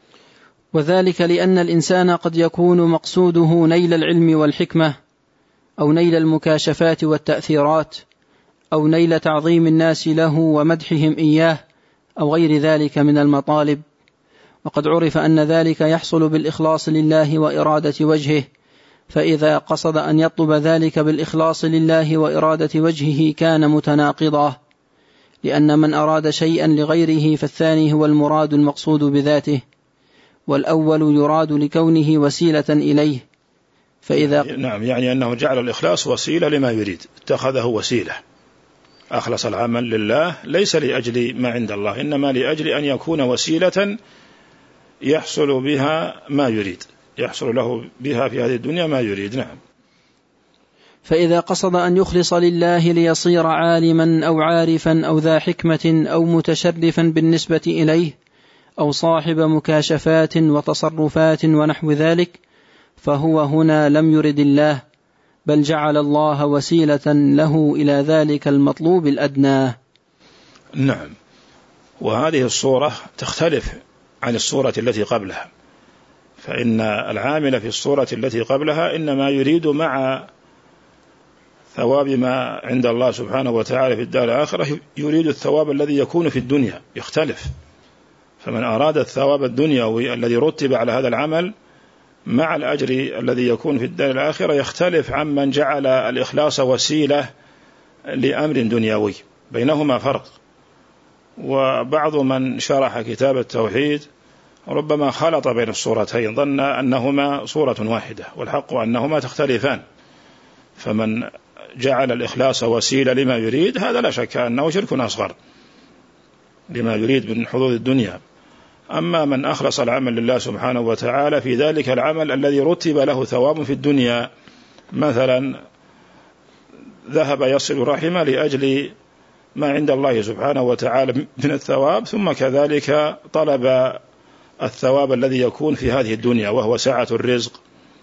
وذلك لأن الإنسان قد يكون مقصوده نيل العلم والحكمة، أو نيل المكاشفات والتأثيرات، أو نيل تعظيم الناس له ومدحهم إياه، أو غير ذلك من المطالب. وقد عرف أن ذلك يحصل بالإخلاص لله وإرادة وجهه، فإذا قصد أن يطلب ذلك بالإخلاص لله وإرادة وجهه كان متناقضا، لأن من أراد شيئا لغيره فالثاني هو المراد المقصود بذاته، والأول يراد لكونه وسيلة إليه. فإذا نعم، يعني أنه جعل الإخلاص وسيلة لما يريد، اتخذه وسيلة، أخلص العمل لله ليس لأجل ما عند الله، إنما لأجل أن يكون وسيلة يحصل بها ما يريد، يحصل له بها في هذه الدنيا ما يريد. نعم. فإذا قصد أن يخلص لله ليصير عالما أو عارفا أو ذا حكمة أو متشرفا بالنسبة إليه، أو صاحب مكاشفات وتصرفات ونحو ذلك، فهو هنا لم يرد الله، بل جعل الله وسيلة له إلى ذلك المطلوب الأدنى. نعم. وهذه الصورة تختلف عن الصورة التي قبلها، فإن العامل في الصورة التي قبلها إنما يريد مع ثواب ما عند الله سبحانه وتعالى في الدار الآخرة يريد الثواب الذي يكون في الدنيا، يختلف. فمن أراد الثواب الدنيوي الذي رتب على هذا العمل مع الأجر الذي يكون في الدار الآخرة يختلف عمن جعل الإخلاص وسيلة لأمر دنيوي، بينهما فرق. وبعض من شرح كتاب التوحيد ربما خلط بين الصورتين، ظن أنهما صورة واحدة، والحق أنهما تختلفان. فمن جعل الإخلاص وسيلة لما يريد هذا لا شك أنه شرك أصغر لما يريد من حظوظ الدنيا. أما من أخلص العمل لله سبحانه وتعالى في ذلك العمل الذي رتب له ثواب في الدنيا، مثلا ذهب يصل رحمه لأجل ما عند الله سبحانه وتعالى من الثواب، ثم كذلك طلب الثواب الذي يكون في هذه الدنيا وهو سعة الرزق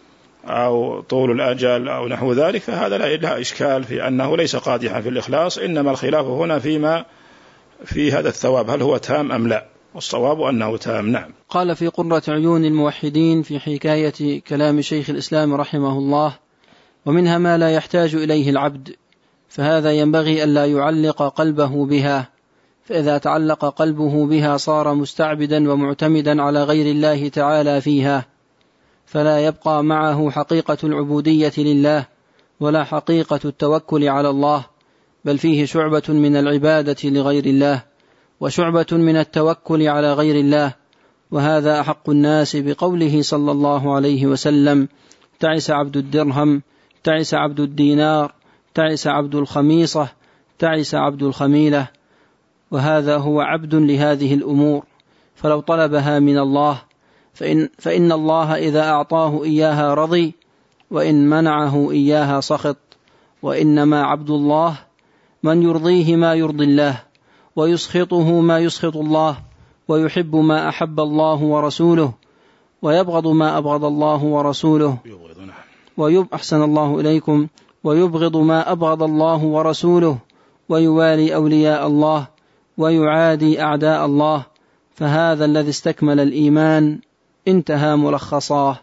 أو طول الأجل أو نحو ذلك، فهذا لا إشكال في أنه ليس قادحا في الإخلاص، إنما الخلاف هنا فيما في هذا الثواب هل هو تام أم لا، والصواب أنه تام. نعم. قال في قرة عيون الموحدين في حكاية كلام شيخ الإسلام رحمه الله: ومنها ما لا يحتاج إليه العبد، فهذا ينبغي ألا يعلق قلبه بها، فإذا تعلق قلبه بها صار مستعبدا ومعتمدا على غير الله تعالى فيها، فلا يبقى معه حقيقة العبودية لله ولا حقيقة التوكل على الله، بل فيه شعبة من العبادة لغير الله وشعبة من التوكل على غير الله. وهذا أحق الناس بقوله صلى الله عليه وسلم: تعس عبد الدرهم، تعس عبد الدينار، تعس عبد الخميصة، تعس عبد الخميلة. وهذا هو عبد لهذه الأمور، فلو طلبها من الله فإن الله إذا أعطاه إياها رضي، وإن منعه إياها سخط. وإنما عبد الله من يرضيه ما يرضي الله، ويسخطه ما يسخط الله، ويحب ما أحب الله ورسوله، ويبغض ما أبغض الله ورسوله، أحسن الله إليكم، ويبغض ما أبغض الله ورسوله، ويوالي أولياء الله، ويعادي أعداء الله. فهذا الذي استكمل الإيمان. انتهى ملخصاه.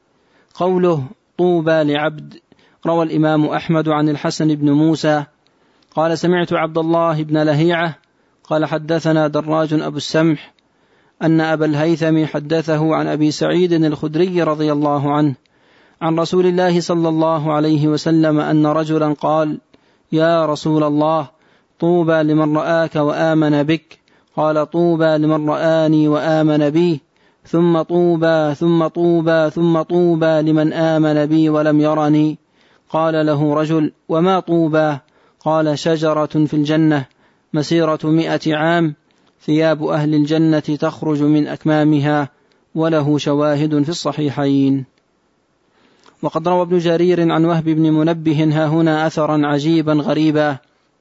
قوله: طوبى لعبد. روى الإمام أحمد عن الحسن بن موسى قال: سمعت عبد الله بن لهيعة قال: حدثنا دراج أبو السمح أن أبا الهيثم حدثه عن أبي سعيد الخدري رضي الله عنه عن رسول الله صلى الله عليه وسلم أن رجلا قال: يا رسول الله، طوبى لمن رآك وآمن بك. قال: طوبى لمن رآني وآمن بي، ثم طوبى ثم طوبى ثم طوبى لمن آمن بي ولم يرني. قال له رجل: وما طوبى؟ قال: شجرة في الجنة مسيرة 100 عام، ثياب أهل الجنة تخرج من أكمامها، وله شواهد في الصحيحين. وقد روى ابن جرير عن وهب بن منبه ها هنا أثرا عجيبا غريبا.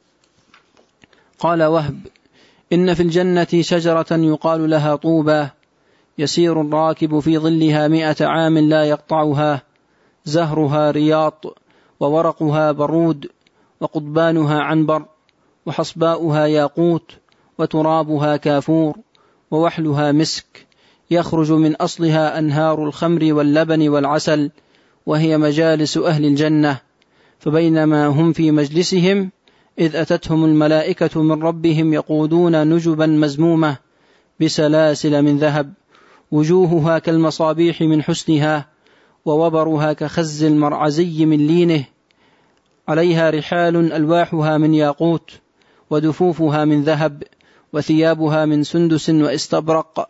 قال وهب: إن في الجنة شجرة يقال لها طوبى، يسير الراكب في ظلها 100 عام لا يقطعها، زهرها رياط، وورقها برود، وقضبانها عنبر، وحصباؤها ياقوت، وترابها كافور، ووحلها مسك، يخرج من أصلها أنهار الخمر واللبن والعسل، وهي مجالس أهل الجنة. فبينما هم في مجلسهم إذ أتتهم الملائكة من ربهم يقودون نجبا مزمومة بسلاسل من ذهب، وجوهها كالمصابيح من حسنها، ووبرها كخز المرعزي من لينه، عليها رحال ألواحها من ياقوت، ودفوفها من ذهب، وثيابها من سندس واستبرق،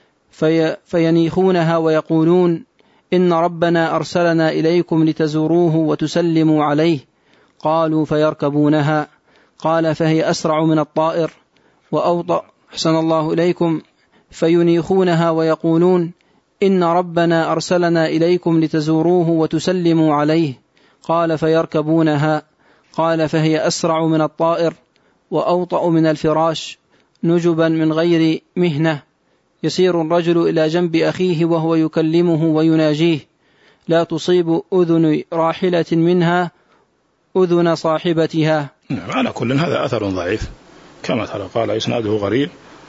فينيخونها ويقولون: إن ربنا أرسلنا إليكم لتزوروه وتسلموا عليه. قالوا: فيركبونها. قال: فهي أسرع من الطائر وأوطأ. أحسن الله إليكم. فينيخونها ويقولون: إن ربنا أرسلنا إليكم لتزوروه وتسلموا عليه. قال: فيركبونها. قال: فهي أسرع من الطائر وأوطأ من الفراش، نجبا من غير مهنة، يسير الرجل إلى جنب أخيه وهو يكلمه ويناجيه، لا تصيب أذن راحلة منها أذن صاحبتها. على كل هذا أثر ضعيف كما قال إسناده غريب،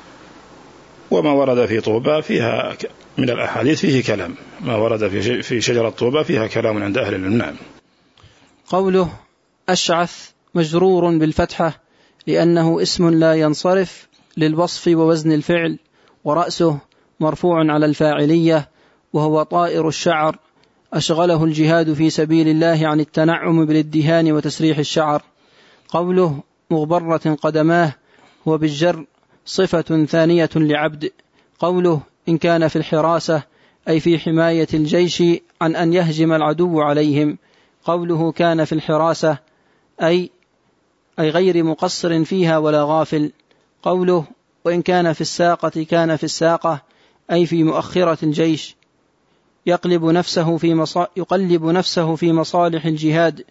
وما ورد في طوبى فيها من الأحاديث فيه كلام، ما ورد في شجرة طوبى فيها كلام عند أهل العلم. نعم. قوله: أشعث مجرور بالفتحة لأنه اسم لا ينصرف للوصف ووزن الفعل، ورأسه مرفوع على الفاعلية، وهو طائر الشعر أشغله الجهاد في سبيل الله عن التنعم بالادهان وتسريح الشعر. قوله: مغبرة قدماه هو بالجر صفة ثانية لعبد. قوله: إن كان في الحراسة أي في حماية الجيش عن أن يهجم العدو عليهم. قوله: كان في الحراسة أي غير مقصر فيها ولا غافل. قوله: وإن كان في الساقة كان في الساقة أي في مؤخرة الجيش، يقلب نفسه في مصالح الجهاد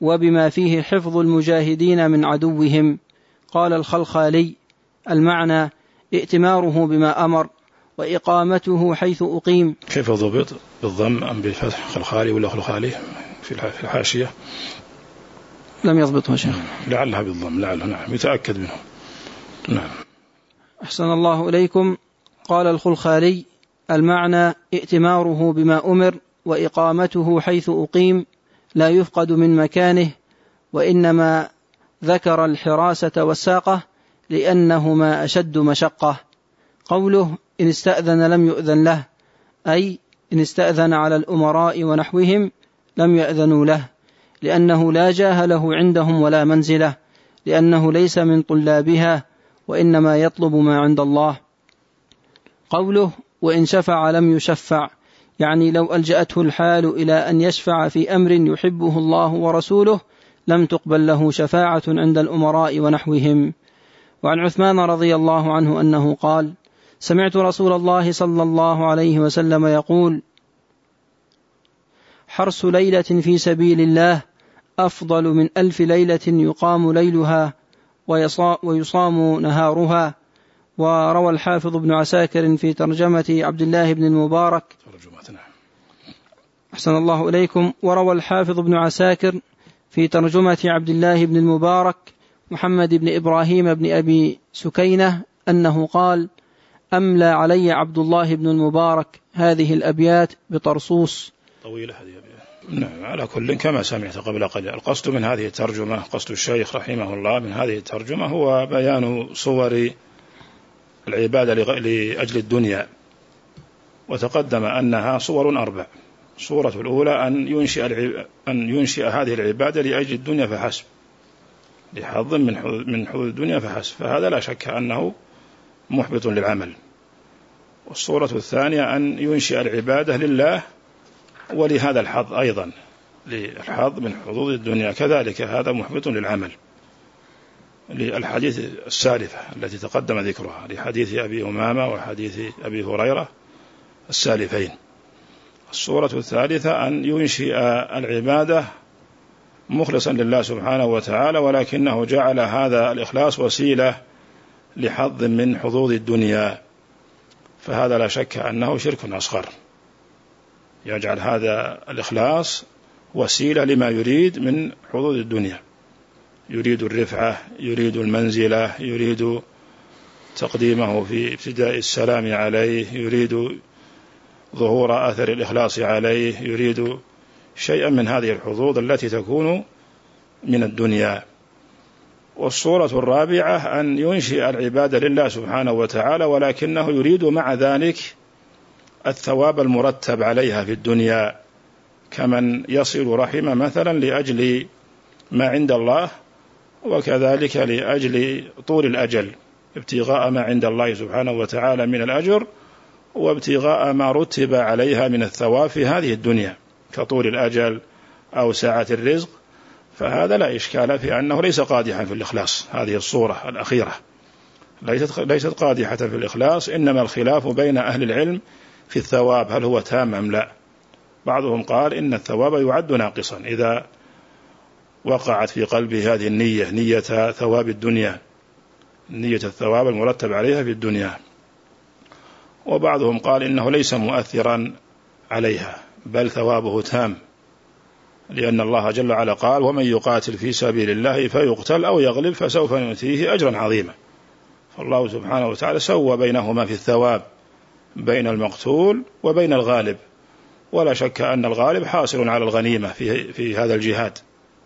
وبما فيه حفظ المجاهدين من عدوهم. قال الخلخالي: المعنى ائتماره بما أمر وإقامته حيث أقيم. كيف ضبط؟ بالضم أم بالفتح؟ خلخالي ولا خلخالي في الحاشية؟ لم يضبطه شيخ. لعلها بالضم، لعلها. نعم، يتأكد منه. نعم. أحسن الله إليكم. قال الخلخالي: المعنى ائتماره بما أمر وإقامته حيث أقيم، لا يفقد من مكانه، وإنما ذكر الحراسة والساقة لأنهما أشد مشقة. قوله: إن استأذن لم يؤذن له، أي إن استأذن على الأمراء ونحوهم لم يأذنوا له، لأنه لا جاه له عندهم ولا منزله، لأنه ليس من طلابها، وإنما يطلب ما عند الله. قوله: وإن شفع لم يشفع، يعني لو ألجأته الحال إلى أن يشفع في أمر يحبه الله ورسوله لم تقبل له شفاعة عند الأمراء ونحوهم. وعن عثمان رضي الله عنه أنه قال: سمعت رسول الله صلى الله عليه وسلم يقول: حرس ليلة في سبيل الله أفضل من 1000 ليلة يقام ليلها ويصام نهارها. وروى الحافظ ابن عساكر في ترجمة عبد الله بن المبارك أحسن الله إليكم. وروى الحافظ ابن عساكر في ترجمة عبد الله بن المبارك محمد بن إبراهيم بن أبي سكينة أنه قال: أملى علي عبد الله بن المبارك هذه الأبيات بطرسوس. طويلة هذه الأبيات. نعم، على كل كما سمعت قبل قليل. القصد من هذه الترجمة، قصد الشيخ رحمه الله من هذه الترجمة هو بيان صور العبادة لأجل الدنيا، وتقدم أنها صور 4. الصورة الأولى أن ينشئ هذه العبادة لأجل الدنيا فحسب، لحظ من حظوظ الدنيا فحسب، فهذا لا شك أنه محبط للعمل. والصورة الثانية أن ينشئ العبادة لله ولهذا الحظ أيضا، للحظ من حظوظ الدنيا، كذلك هذا محبط للعمل، للحديث السالفة التي تقدم ذكرها، لحديث أبي أمامة وحديث أبي هريرة السالفين. الصورة الثالثة أن ينشئ العبادة مخلصا لله سبحانه وتعالى، ولكنه جعل هذا الإخلاص وسيلة لحظ من حظوظ الدنيا، فهذا لا شك أنه شرك أصغر. يجعل هذا الإخلاص وسيلة لما يريد من حظوظ الدنيا، يريد الرفعة، يريد المنزلة، يريد تقديمه في ابتداء السلام عليه، يريد ظهور أثر الإخلاص عليه، يريد شيئا من هذه الحظوظ التي تكون من الدنيا. والصورة الرابعة أن ينشئ العبادة لله سبحانه وتعالى، ولكنه يريد مع ذلك الثواب المرتب عليها في الدنيا، كمن يصل رحمه مثلا لأجل ما عند الله، وكذلك لأجل طول الأجل، ابتغاء ما عند الله سبحانه وتعالى من الأجر، وابتغاء ما رتب عليها من الثواب في هذه الدنيا كطول الأجل أو ساعة الرزق. فهذا لا إشكال في أنه ليس قادحا في الإخلاص. هذه الصورة الأخيرة ليست قادحة في الإخلاص، إنما الخلاف بين أهل العلم في الثواب، هل هو تام أم لا. بعضهم قال إن الثواب يعد ناقصا إذا وقعت في قلبه هذه النية، نية ثواب الدنيا، نية الثواب المرتب عليها في الدنيا. وبعضهم قال إنه ليس مؤثرا عليها، بل ثوابه تام، لأن الله جل وعلا قال: ومن يقاتل في سبيل الله فيقتل أو يغلب فسوف نؤتيه أجرا عظيما. فالله سبحانه وتعالى سوى بينهما في الثواب، بين المقتول وبين الغالب، ولا شك أن الغالب حاصل على الغنيمة في هذا الجهاد،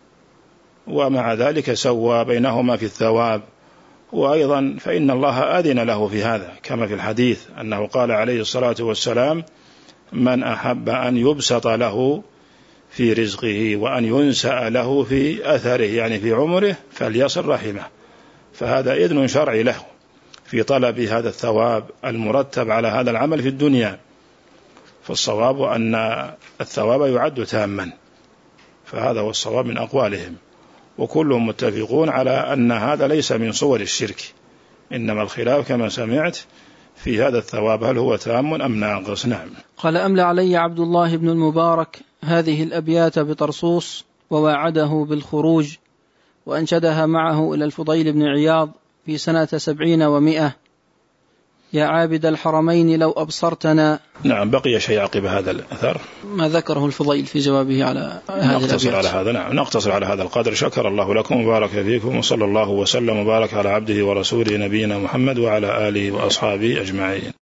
ومع ذلك سوى بينهما في الثواب. وأيضا فإن الله أذن له في هذا، كما في الحديث أنه قال عليه الصلاة والسلام: من أحب أن يبسط له في رزقه وأن ينسأ له في أثره، يعني في عمره، فليصل رحمه. فهذا إذن شرعي له في طلب هذا الثواب المرتب على هذا العمل في الدنيا. فالصواب أن الثواب يعد تاما، فهذا هو الصواب من أقوالهم، وكلهم متفقون على أن هذا ليس من صور الشرك، إنما الخلاف كما سمعت في هذا الثواب، هل هو تام أم ناقص. نعم. قال: أملى علي عبد الله بن المبارك هذه الأبيات بطرسوس، وواعده بالخروج، وأنشدها معه إلى الفضيل بن عياض في سنة 70 و100: يا عابد الحرمين لو أبصرتنا. نعم. بقي شيء عقب هذا الأثر ما ذكره الفضيل في جوابه على هذا نقتصر على هذا. نعم، نقتصر على هذا القدر. شكر الله لكم وبارك فيكم، وصلى الله وسلم وبارك على عبده ورسوله نبينا محمد وعلى آله وأصحابه أجمعين.